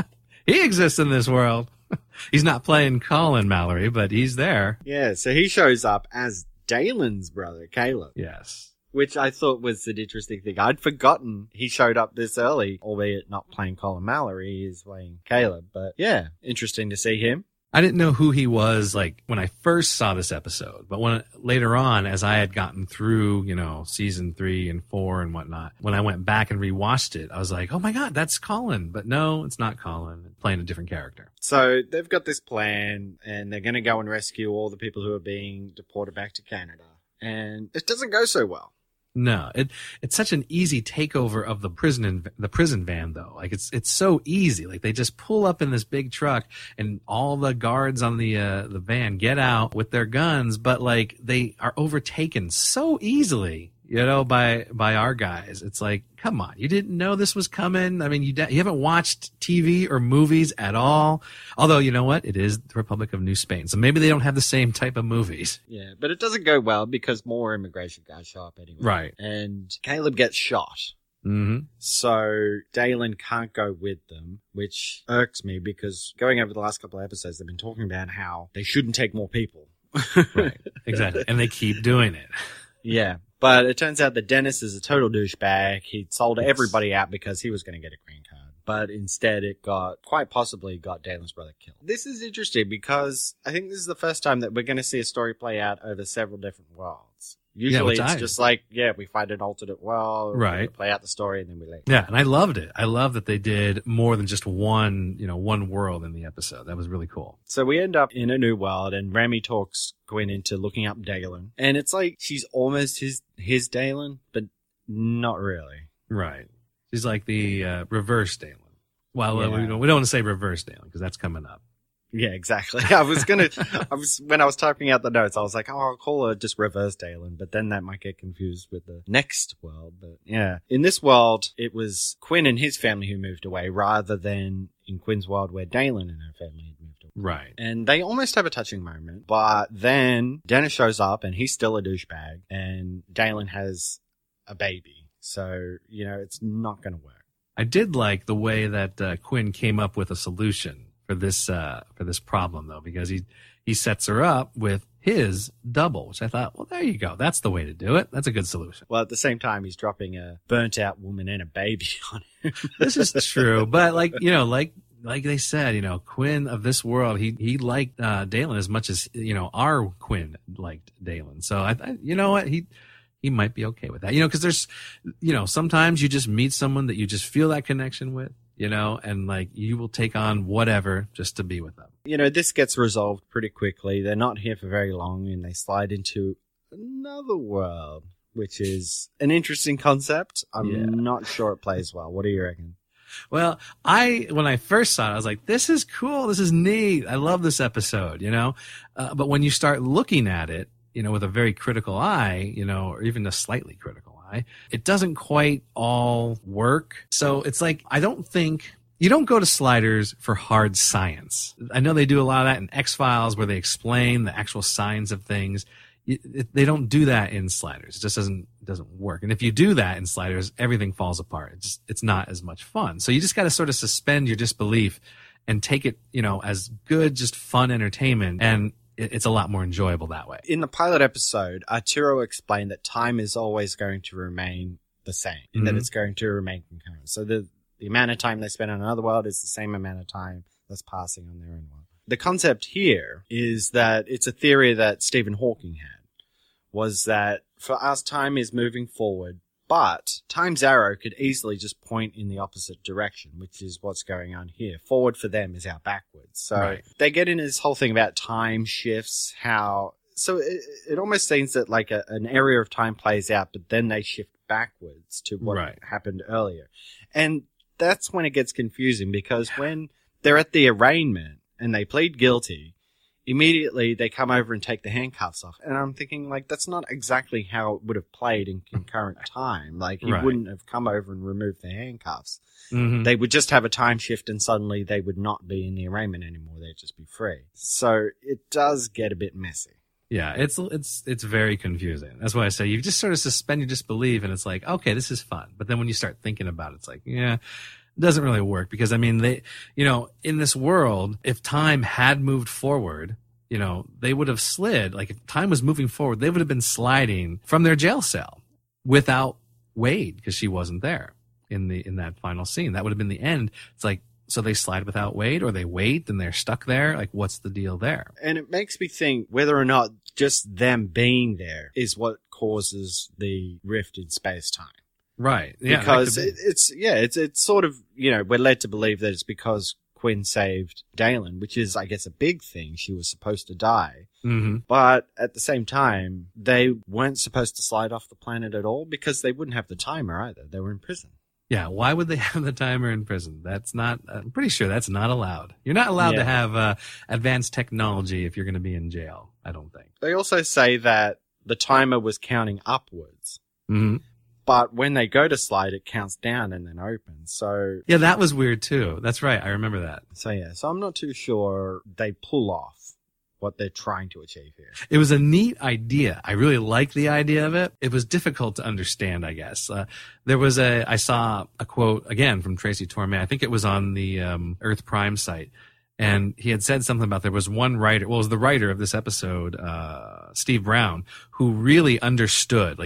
He exists in this world. He's not playing Colin Mallory, but he's there. Yeah, so he shows up as Dalen's brother, Caleb. Yes. Which I thought was an interesting thing. I'd forgotten he showed up this early, albeit not playing Colin Mallory, he's playing Caleb. But yeah, interesting to see him. I didn't know who he was like when I first saw this episode, but when later on, as I had gotten through, you know, season 3 and 4 and whatnot, when I went back and rewatched it, I was like, oh my God, that's Colin. But no, it's not Colin. It's playing a different character. So they've got this plan and they're going to go and rescue all the people who are being deported back to Canada. And it doesn't go so well. No, it's such an easy takeover of the prison van though. Like it's so easy. Like they just pull up in this big truck and all the guards on the van get out with their guns, but like they are overtaken so easily, you know, by our guys. It's like, come on, you didn't know this was coming. I mean, you haven't watched TV or movies at all. Although, you know what? It is the Republic of New Spain. So maybe they don't have the same type of movies. Yeah, but it doesn't go well because more immigration guys show up anyway. Right. And Caleb gets shot. Mm-hmm. So Dalen can't go with them, which irks me because going over the last couple of episodes, they've been talking about how they shouldn't take more people. Right. Exactly. And they keep doing it. Yeah. But it turns out that Dennis is a total douchebag. He sold everybody out because he was going to get a green card. But instead it quite possibly got Dalen's brother killed. This is interesting because I think this is the first time that we're going to see a story play out over several different worlds. Usually it's just like, we find an alternate world, right? Play out the story and then we leave. Yeah, and I loved it. I love that they did more than just one world in the episode. That was really cool. So we end up in a new world and Rami talks Quinn into looking up Dalen. And it's like she's almost his Dalen, but not really. Right. She's like the reverse Dalen. Well, Yeah. we don't want to say reverse Dalen because that's coming up. Yeah, exactly. When I was typing out the notes, I was like, I'll call her just reverse Dalen, but then that might get confused with the next world. But yeah, in this world, it was Quinn and his family who moved away rather than in Quinn's world where Dalen and her family had moved away. Right. And they almost have a touching moment, but then Dennis shows up and he's still a douchebag and Dalen has a baby. So, it's not going to work. I did like the way that Quinn came up with a solution for this problem though, because he sets her up with his double, which I thought, well, there you go. That's the way to do it. That's a good solution. Well, at the same time, he's dropping a burnt out woman and a baby on him. This is true. But like they said, Quinn of this world, he liked Dalen as much as, our Quinn liked Dalen. So I you know what? He might be okay with that, because there's, sometimes you just meet someone that you just feel that connection with. you know, and like you will take on whatever just to be with them. You know, this gets resolved pretty quickly. They're not here for very long, and they slide into another world, which is an interesting concept. I'm not sure it plays well. What do you reckon? Well, when I first saw it, I was like, this is cool. This is neat. I love this episode, you know? But when you start looking at it, you know, with a very critical eye, you know, or even a slightly critical eye, it doesn't quite all work. So it's like, I don't think you don't go to Sliders for hard science. I know they do a lot of that in X-Files where they explain the actual science of things. They don't do that in Sliders. It just doesn't work. And if you do that in Sliders, everything falls apart. It's not as much fun. So you just got to sort of suspend your disbelief and take it, you know, as good, just fun entertainment. And it's a lot more enjoyable that way. In the pilot episode, Arturo explained that time is always going to remain the same, and that it's going to remain concurrent. So the amount of time they spend on another world is the same amount of time that's passing on their own world. The concept here is that it's a theory that Stephen Hawking had, was that for us, time is moving forward, but time's arrow could easily just point in the opposite direction, which is what's going on here. Forward for them is our backwards. So they get into this whole thing about time shifts, so it almost seems that like an area of time plays out, but then they shift backwards to what happened earlier. And that's when it gets confusing, because when they're at the arraignment and they plead guilty, immediately they come over and take the handcuffs off. And I'm thinking, like, that's not exactly how it would have played in concurrent time. Like, he wouldn't have come over and removed the handcuffs. They would just have a time shift and suddenly they would not be in the arraignment anymore. They'd just be free. So it does get a bit messy. Yeah, it's very confusing. That's why I say you just sort of suspend your disbelief and it's like, okay, this is fun. But then when you start thinking about it, it's like, yeah, it doesn't really work, because I mean, they, you know, in this world, if time had moved forward, you know, they would have slid. Like, if time was moving forward, they would have been sliding from their jail cell without Wade, because she wasn't there in that final scene. That would have been the end. It's like, so they slide without Wade, or they wait and they're stuck there. Like, what's the deal there? And it makes me think whether or not just them being there is what causes the rift in space-time. Right. Yeah. Because it's sort of, you know, we're led to believe that it's because Quinn saved Dalen, which is, I guess, a big thing. She was supposed to die. But at the same time, they weren't supposed to slide off the planet at all, because they wouldn't have the timer either. They were in prison. Yeah, why would they have the timer in prison? That's not, I'm pretty sure that's not allowed. You're not allowed to have advanced technology if you're going to be in jail, I don't think. They also say that the timer was counting upwards. But when they go to slide, it counts down and then opens. So yeah, that was weird too. That's right. I remember that. So yeah, so I'm not too sure they pull off what they're trying to achieve here. It was a neat idea. I really liked the idea of it. It was difficult to understand, I guess. I saw a quote again from Tracy Torme. I think it was on the Earth Prime site. And he had said something about there was one writer, well, it was the writer of this episode, Steve Brown, who really understood,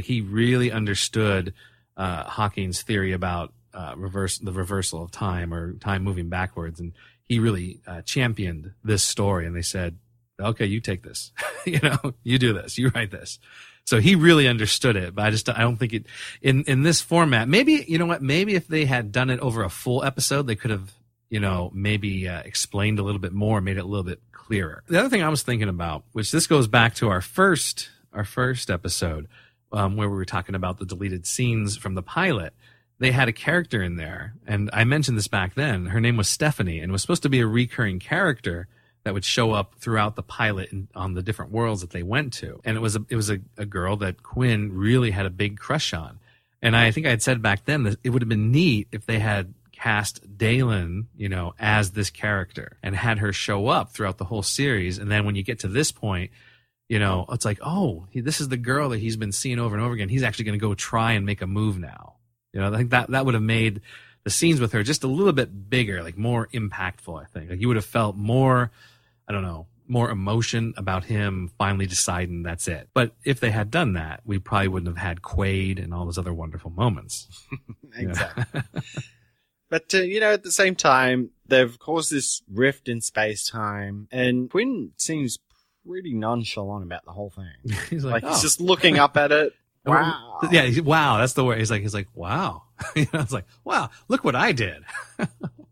Hawking's theory about the reversal of time, or time moving backwards. And he really championed this story. And they said, okay, you take this, you know, you do this, you write this. So he really understood it, but I don't think it, in this format, maybe, you know what, maybe if they had done it over a full episode, they could have, you know, maybe explained a little bit more, made it a little bit clearer. The other thing I was thinking about, which this goes back to our first episode, where we were talking about the deleted scenes from the pilot. They had a character in there, and I mentioned this back then. Her name was Stephanie, and it was supposed to be a recurring character that would show up throughout the pilot on the different worlds that they went to. And it was a girl that Quinn really had a big crush on. And I think I had said back then that it would have been neat if they had cast Dalen, you know, as this character and had her show up throughout the whole series. And then when you get to this point, you know, it's like, oh, this is the girl that he's been seeing over and over again. He's actually going to go try and make a move now. You know, I think that would have made the scenes with her just a little bit bigger, like more impactful, I think. Like you would have felt more, I don't know, more emotion about him finally deciding that's it. But if they had done that, we probably wouldn't have had Quaid and all those other wonderful moments. Exactly. But, you know, at the same time, they've caused this rift in space-time, and Quinn seems pretty nonchalant about the whole thing. He's like, he's just looking up at it. Wow. Yeah, wow, that's the word. He's like, wow. You know, it's like, wow, look what I did.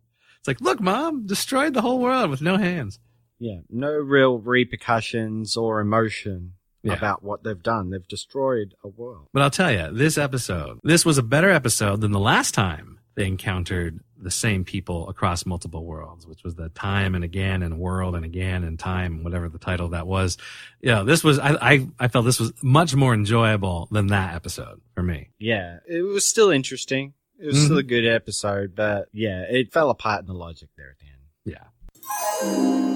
It's like, look, Mom, destroyed the whole world with no hands. Yeah, no real repercussions or emotion about what they've done. They've destroyed a world. But I'll tell you, this was a better episode than the last time they encountered the same people across multiple worlds, which was the time and again and world and again and time, whatever the title of that was. Yeah, this was, I felt this was much more enjoyable than that episode for me. Yeah, it was still interesting. It was still a good episode, but yeah, it fell apart in the logic there at the end. Yeah.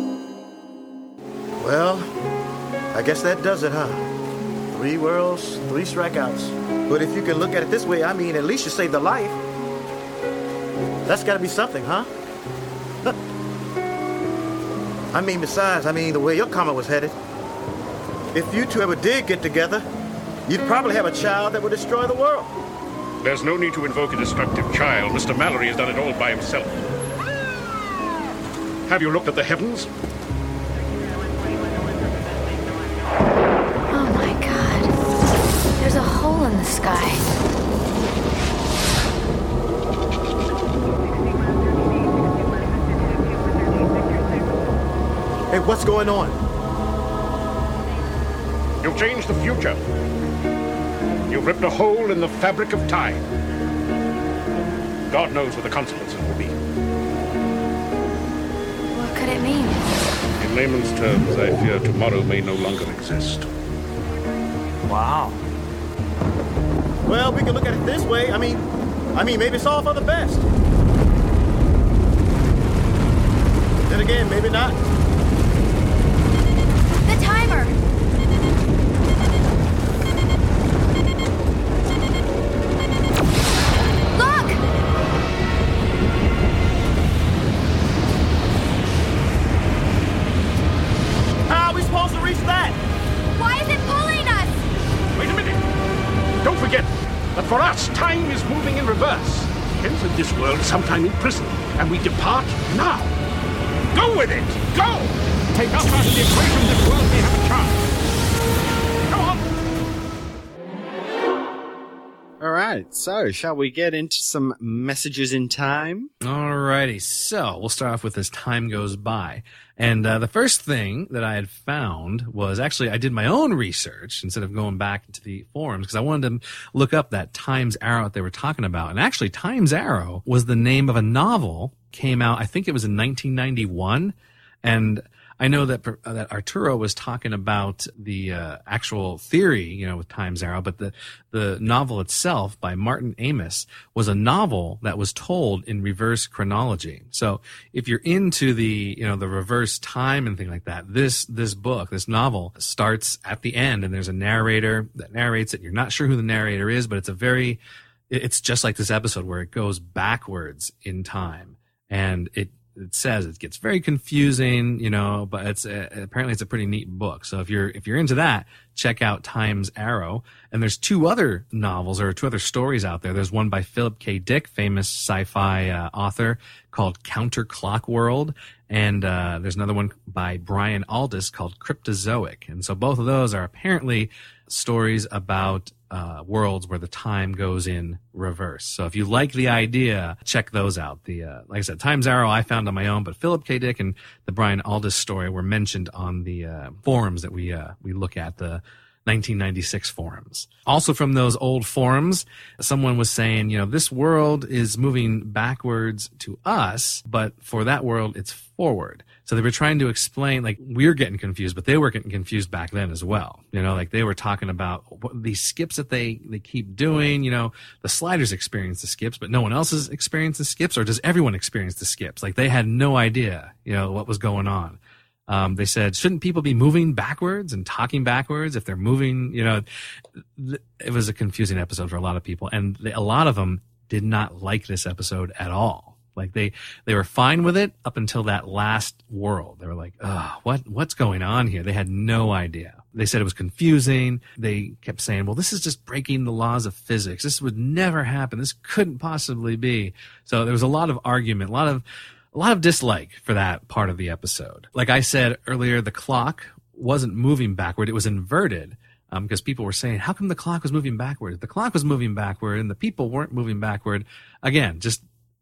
Well, I guess that does it, huh? 3 worlds, 3 strikeouts. But if you can look at it this way, I mean, at least you saved a life. That's got to be something, huh? I mean, besides, the way your comment was headed, if you two ever did get together, you'd probably have a child that would destroy the world. There's no need to invoke a destructive child. Mr. Mallory has done it all by himself. Have you looked at the heavens? Oh my God. There's a hole in the sky. Hey, what's going on? You've changed the future. You've ripped a hole in the fabric of time. God knows what the consequences will be. What could it mean? In layman's terms, I fear tomorrow may no longer exist. Wow. Well, we can look at it this way. I mean, maybe it's all for the best. Then again, maybe not. The timer! Look! How are we supposed to reach that? Why is it pulling us? Wait a minute. Don't forget that for us, time is moving in reverse. We entered this world sometime in prison, and we depart now. Go with it! Go! Take us out of the equation, this world may have a chance. Go on! All right, so shall we get into some messages in time? Alrighty, so we'll start off with as time goes by. And the first thing that I had found was actually I did my own research instead of going back into the forums because I wanted to look up that Time's Arrow that they were talking about. And actually, Time's Arrow was the name of a novel, came out, I think it was in 1991. And I know that Arturo was talking about the actual theory, with Time's Arrow, but the novel itself by Martin Amis was a novel that was told in reverse chronology. So if you're into the reverse time and things like that, this book, this novel starts at the end and there's a narrator that narrates it. You're not sure who the narrator is, but it's just like this episode where it goes backwards in time, and it says it gets very confusing, but apparently it's a pretty neat book. So if you're into that, check out Time's Arrow. And there's 2 other novels or 2 other stories out there. There's one by Philip K. Dick, famous sci-fi author, called Counterclock World. And there's another one by Brian Aldiss called Cryptozoic. And so both of those are apparently stories about worlds where the time goes in reverse. So if you like the idea, check those out. Like I said, Time's Arrow I found on my own, but Philip K. Dick and the Brian Aldiss story were mentioned on the forums that we look at, the 1996 forums. Also from those old forums, someone was saying, this world is moving backwards to us, but for that world, it's forward. So they were trying to explain, like, we're getting confused, but they were getting confused back then as well. Like they were talking about these skips that they keep doing. The sliders experience the skips, but no one else has experienced the skips, or does everyone experience the skips? Like they had no idea, what was going on. They said, shouldn't people be moving backwards and talking backwards if they're moving? It was a confusing episode for a lot of people. And a lot of them did not like this episode at all. Like they were fine with it up until that last world. They were like, what's going on here? They had no idea. They said it was confusing. They kept saying, well, this is just breaking the laws of physics. This would never happen. This couldn't possibly be. So there was a lot of argument, a lot of dislike for that part of the episode. Like I said earlier, the clock wasn't moving backward. It was inverted because people were saying, how come the clock was moving backward? The clock was moving backward and the people weren't moving backward. Again, just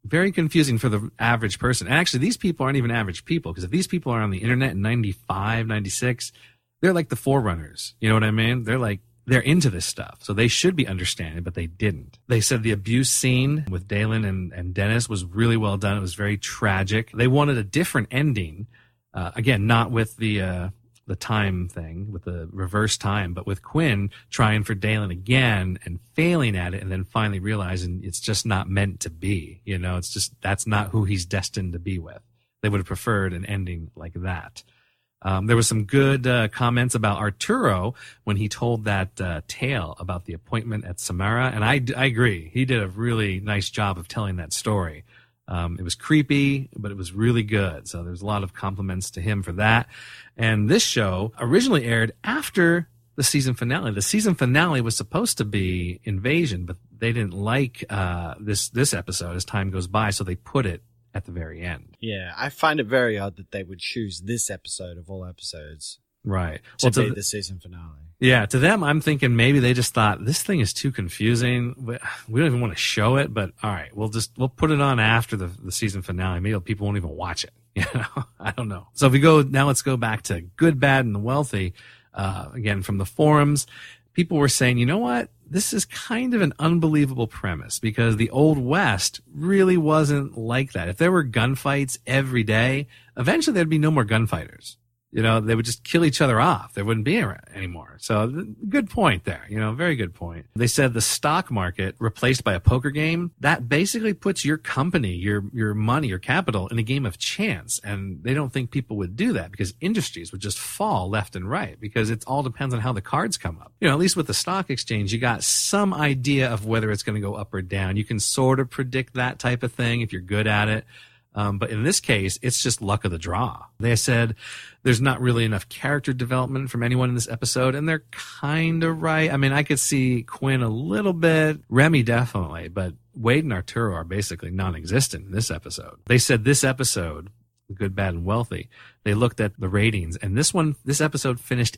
very confusing for the average person. And actually, these people aren't even average people, because if these people are on the internet in 95, 96, they're like the forerunners. You know what I mean? They're into this stuff, so they should be understanding, but they didn't. They said the abuse scene with Dalen and Dennis was really well done. It was very tragic. They wanted a different ending. Again, not with the time thing, with the reverse time, but with Quinn trying for Dalen again and failing at it, and then finally realizing it's just not meant to be. You know, it's just, that's not who he's destined to be with. They would have preferred an ending like that. There was some good comments about Arturo when he told that tale about the appointment at Samara, and I agree. He did a really nice job of telling that story. It was creepy, but it was really good. So there's a lot of compliments to him for that. And this show originally aired after the season finale. The season finale was supposed to be Invasion, but they didn't like this episode as time goes by, so they put it at the very end. Yeah, I find it very odd that they would choose this episode of all episodes. Right. To be the season finale. Yeah, to them, I'm thinking maybe they just thought this thing is too confusing. We don't even want to show it, but all right, we'll put it on after the season finale. Maybe people won't even watch it. You know, I don't know. So if we go now, let's go back to Good, Bad, and the Wealthy. Again, from the forums, people were saying, you know what? This is kind of an unbelievable premise, because the Old West really wasn't like that. If there were gunfights every day, eventually there'd be no more gunfighters. You know, they would just kill each other off. There wouldn't be anymore. So good point there. You know, very good point. They said the stock market replaced by a poker game, that basically puts your company, your money, your capital in a game of chance. And they don't think people would do that, because industries would just fall left and right, because it all depends on how the cards come up. You know, at least with the stock exchange, you got some idea of whether it's going to go up or down. You can sort of predict that type of thing if you're good at it. But in this case, it's just luck of the draw. They said there's not really enough character development from anyone in this episode, and they're kind of right. I mean, I could see Quinn a little bit, Remy definitely, but Wade and Arturo are basically non-existent in this episode. They said this episode, Good, Bad, and Wealthy, they looked at the ratings, and this episode finished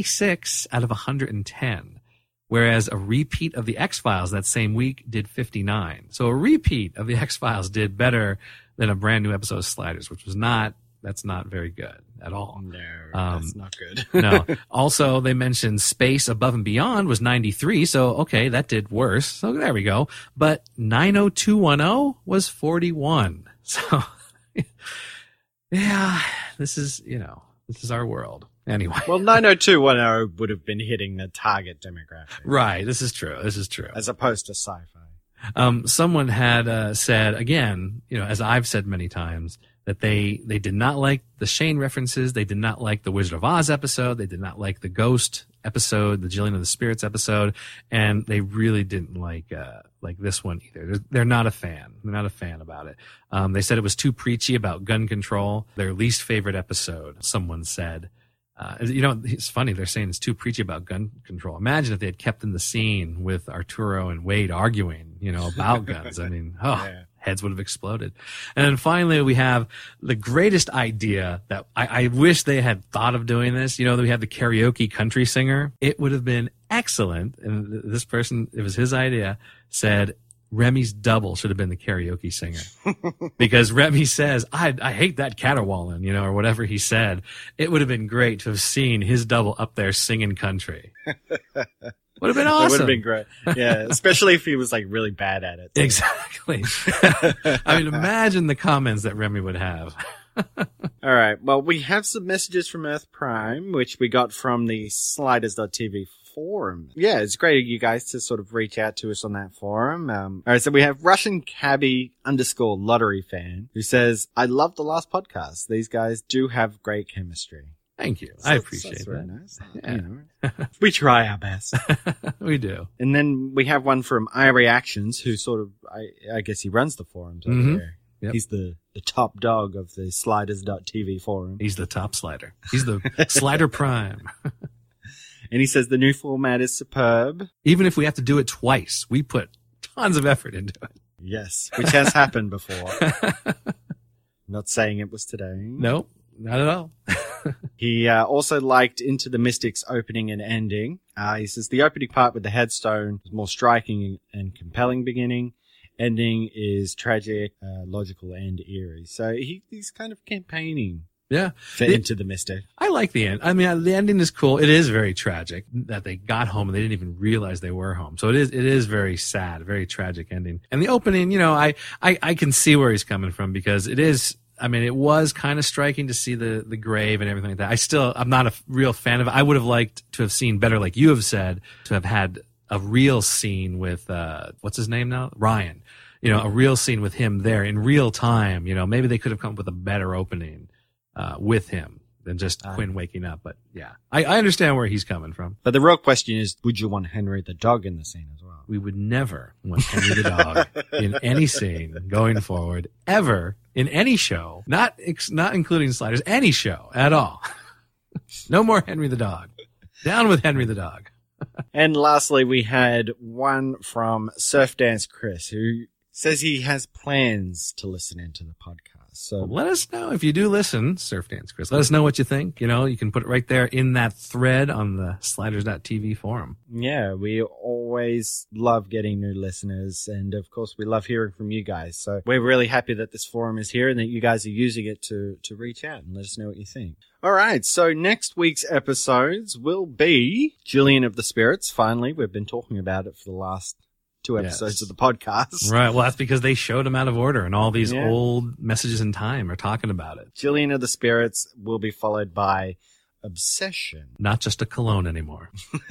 86 out of 110. Whereas a repeat of the X-Files that same week did 59. So a repeat of the X-Files did better than a brand new episode of Sliders, which was that's not very good at all. No, that's not good. No. Also, they mentioned Space Above and Beyond was 93. So, okay, that did worse. So there we go. But 90210 was 41. So, yeah, this is our world. Anyway. Well, 90210 would have been hitting the target demographic. Right. This is true. As opposed to sci-fi. Someone had said, again, you know, as I've said many times, that they did not like the Shane references. They did not like the Wizard of Oz episode. They did not like the Ghost episode, the Jillian of the Spirits episode. And they really didn't like this one either. They're not a fan. They're not a fan about it. They said it was too preachy about gun control. Their least favorite episode, someone said. You know, it's funny. They're saying it's too preachy about gun control. Imagine if they had kept in the scene with Arturo and Wade arguing, you know, about guns. I mean, heads would have exploded. And then finally, we have the greatest idea that I wish they had thought of doing this. You know, we have the karaoke country singer. It would have been excellent. And this person, it was his idea, said Remy's double should have been the karaoke singer, because Remy says, I hate that caterwauling, you know, or whatever he said. It would have been great to have seen his double up there singing country. Would have been awesome. It would have been great. Yeah. Especially if he was like really bad at it. Exactly. I mean, imagine the comments that Remy would have. All right. Well, we have some messages from Earth Prime, which we got from the Sliders.tv forum. Yeah, it's great of you guys to sort of reach out to us on that forum. All right, so we have Russian Cabbie _lottery fan who says, I love the last podcast. These guys do have great chemistry. Thank you. I appreciate that. Very nice. Yeah. You know, we try our best. We do. And then we have one from iReactions, who sort of, I guess he runs the forums over there. Yep. He's the top dog of the Sliders.tv forum. He's the top slider. He's the Slider Prime. And he says the new format is superb. Even if we have to do it twice, we put tons of effort into it. Yes, which has happened before. Not saying it was today. Nope, not at all. He also liked Into the Mystics opening and ending. He says the opening part with the headstone was more striking and compelling beginning. ending is tragic, logical, and eerie. So he's kind of campaigning. Yeah. For Into the Mystic. I like the end. I mean, the ending is cool. It is very tragic that they got home and they didn't even realize they were home. So it is very sad, very tragic ending. And the opening, you know, I can see where he's coming from because it is, I mean, it was kind of striking to see the grave and everything like that. I'm not a real fan of it. I would have liked to have seen better, like you have said, to have had a real scene with, what's his name now? Ryan. You know, a real scene with him there in real time. You know, maybe they could have come up with a better opening. With him than just Quinn waking up. But yeah, I understand where he's coming from. But the real question is, would you want Henry the dog in the scene as well? We would never want Henry the dog in any scene going forward, ever, in any show, not including Sliders, any show at all. No more Henry the dog. Down with Henry the dog. And lastly, we had one from Surf Dance Chris, who says he has plans to listen into the podcast. So let us know if you do listen, Surf Dance Chris. Let us know what you think. You know, you can put it right there in that thread on the sliders.tv forum. Yeah, we always love getting new listeners. And of course, we love hearing from you guys. So we're really happy that this forum is here and that you guys are using it to reach out and let us know what you think. All right. So next week's episodes will be Jillian of the Spirits. Finally, we've been talking about it for the last 2 episodes of the podcast. Right. Well, that's because they showed them out of order and all these old messages in time are talking about it. Jillian of the Spirits will be followed by Obsession. Not just a cologne anymore.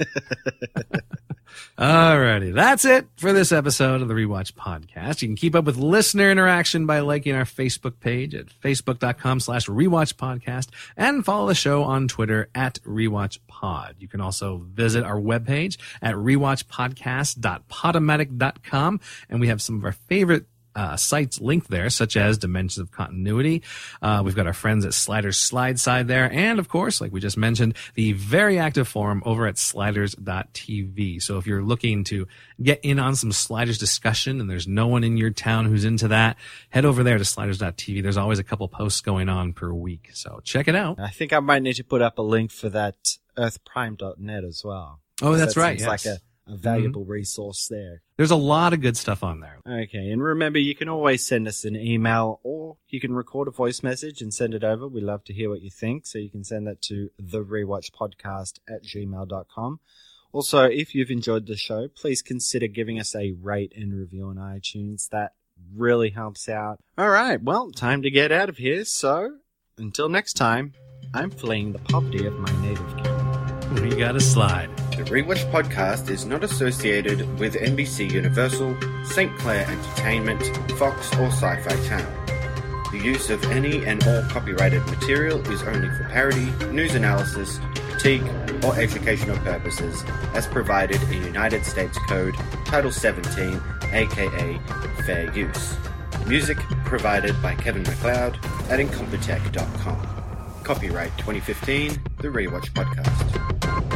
Alrighty. That's it for this episode of the Rewatch Podcast. You can keep up with listener interaction by liking our Facebook page at facebook.com/rewatchpodcast and follow the show on Twitter at rewatchpod. You can also visit our webpage at rewatchpodcast.podomatic.com, and we have some of our favorite sites linked there, such as Dimensions of Continuity. We've got our friends at Sliders Slide Side there. And of course, like we just mentioned, the very active forum over at sliders.tv. So if you're looking to get in on some Sliders discussion and there's no one in your town who's into that, head over there to sliders.tv. There's always a couple posts going on per week. So check it out. I think I might need to put up a link for that earthprime.net as well. Oh, that's right. It's like a valuable resource there. There's a lot of good stuff on there. Okay, and remember, you can always send us an email or you can record a voice message and send it over. We love to hear what you think, so you can send that to therewatchpodcast@gmail.com. Also, if you've enjoyed the show, please consider giving us a rate and review on iTunes. That really helps out. All right, well, time to get out of here, so until next time, I'm fleeing the poverty of my native kingdom. We gotta slide. The Rewatch Podcast is not associated with NBC Universal, St. Clair Entertainment, Fox, or Sci-Fi Channel. The use of any and all copyrighted material is only for parody, news analysis, critique, or educational purposes, as provided in United States Code, Title 17, aka Fair Use. Music provided by Kevin MacLeod at Incompetech.com. Copyright 2015, The Rewatch Podcast.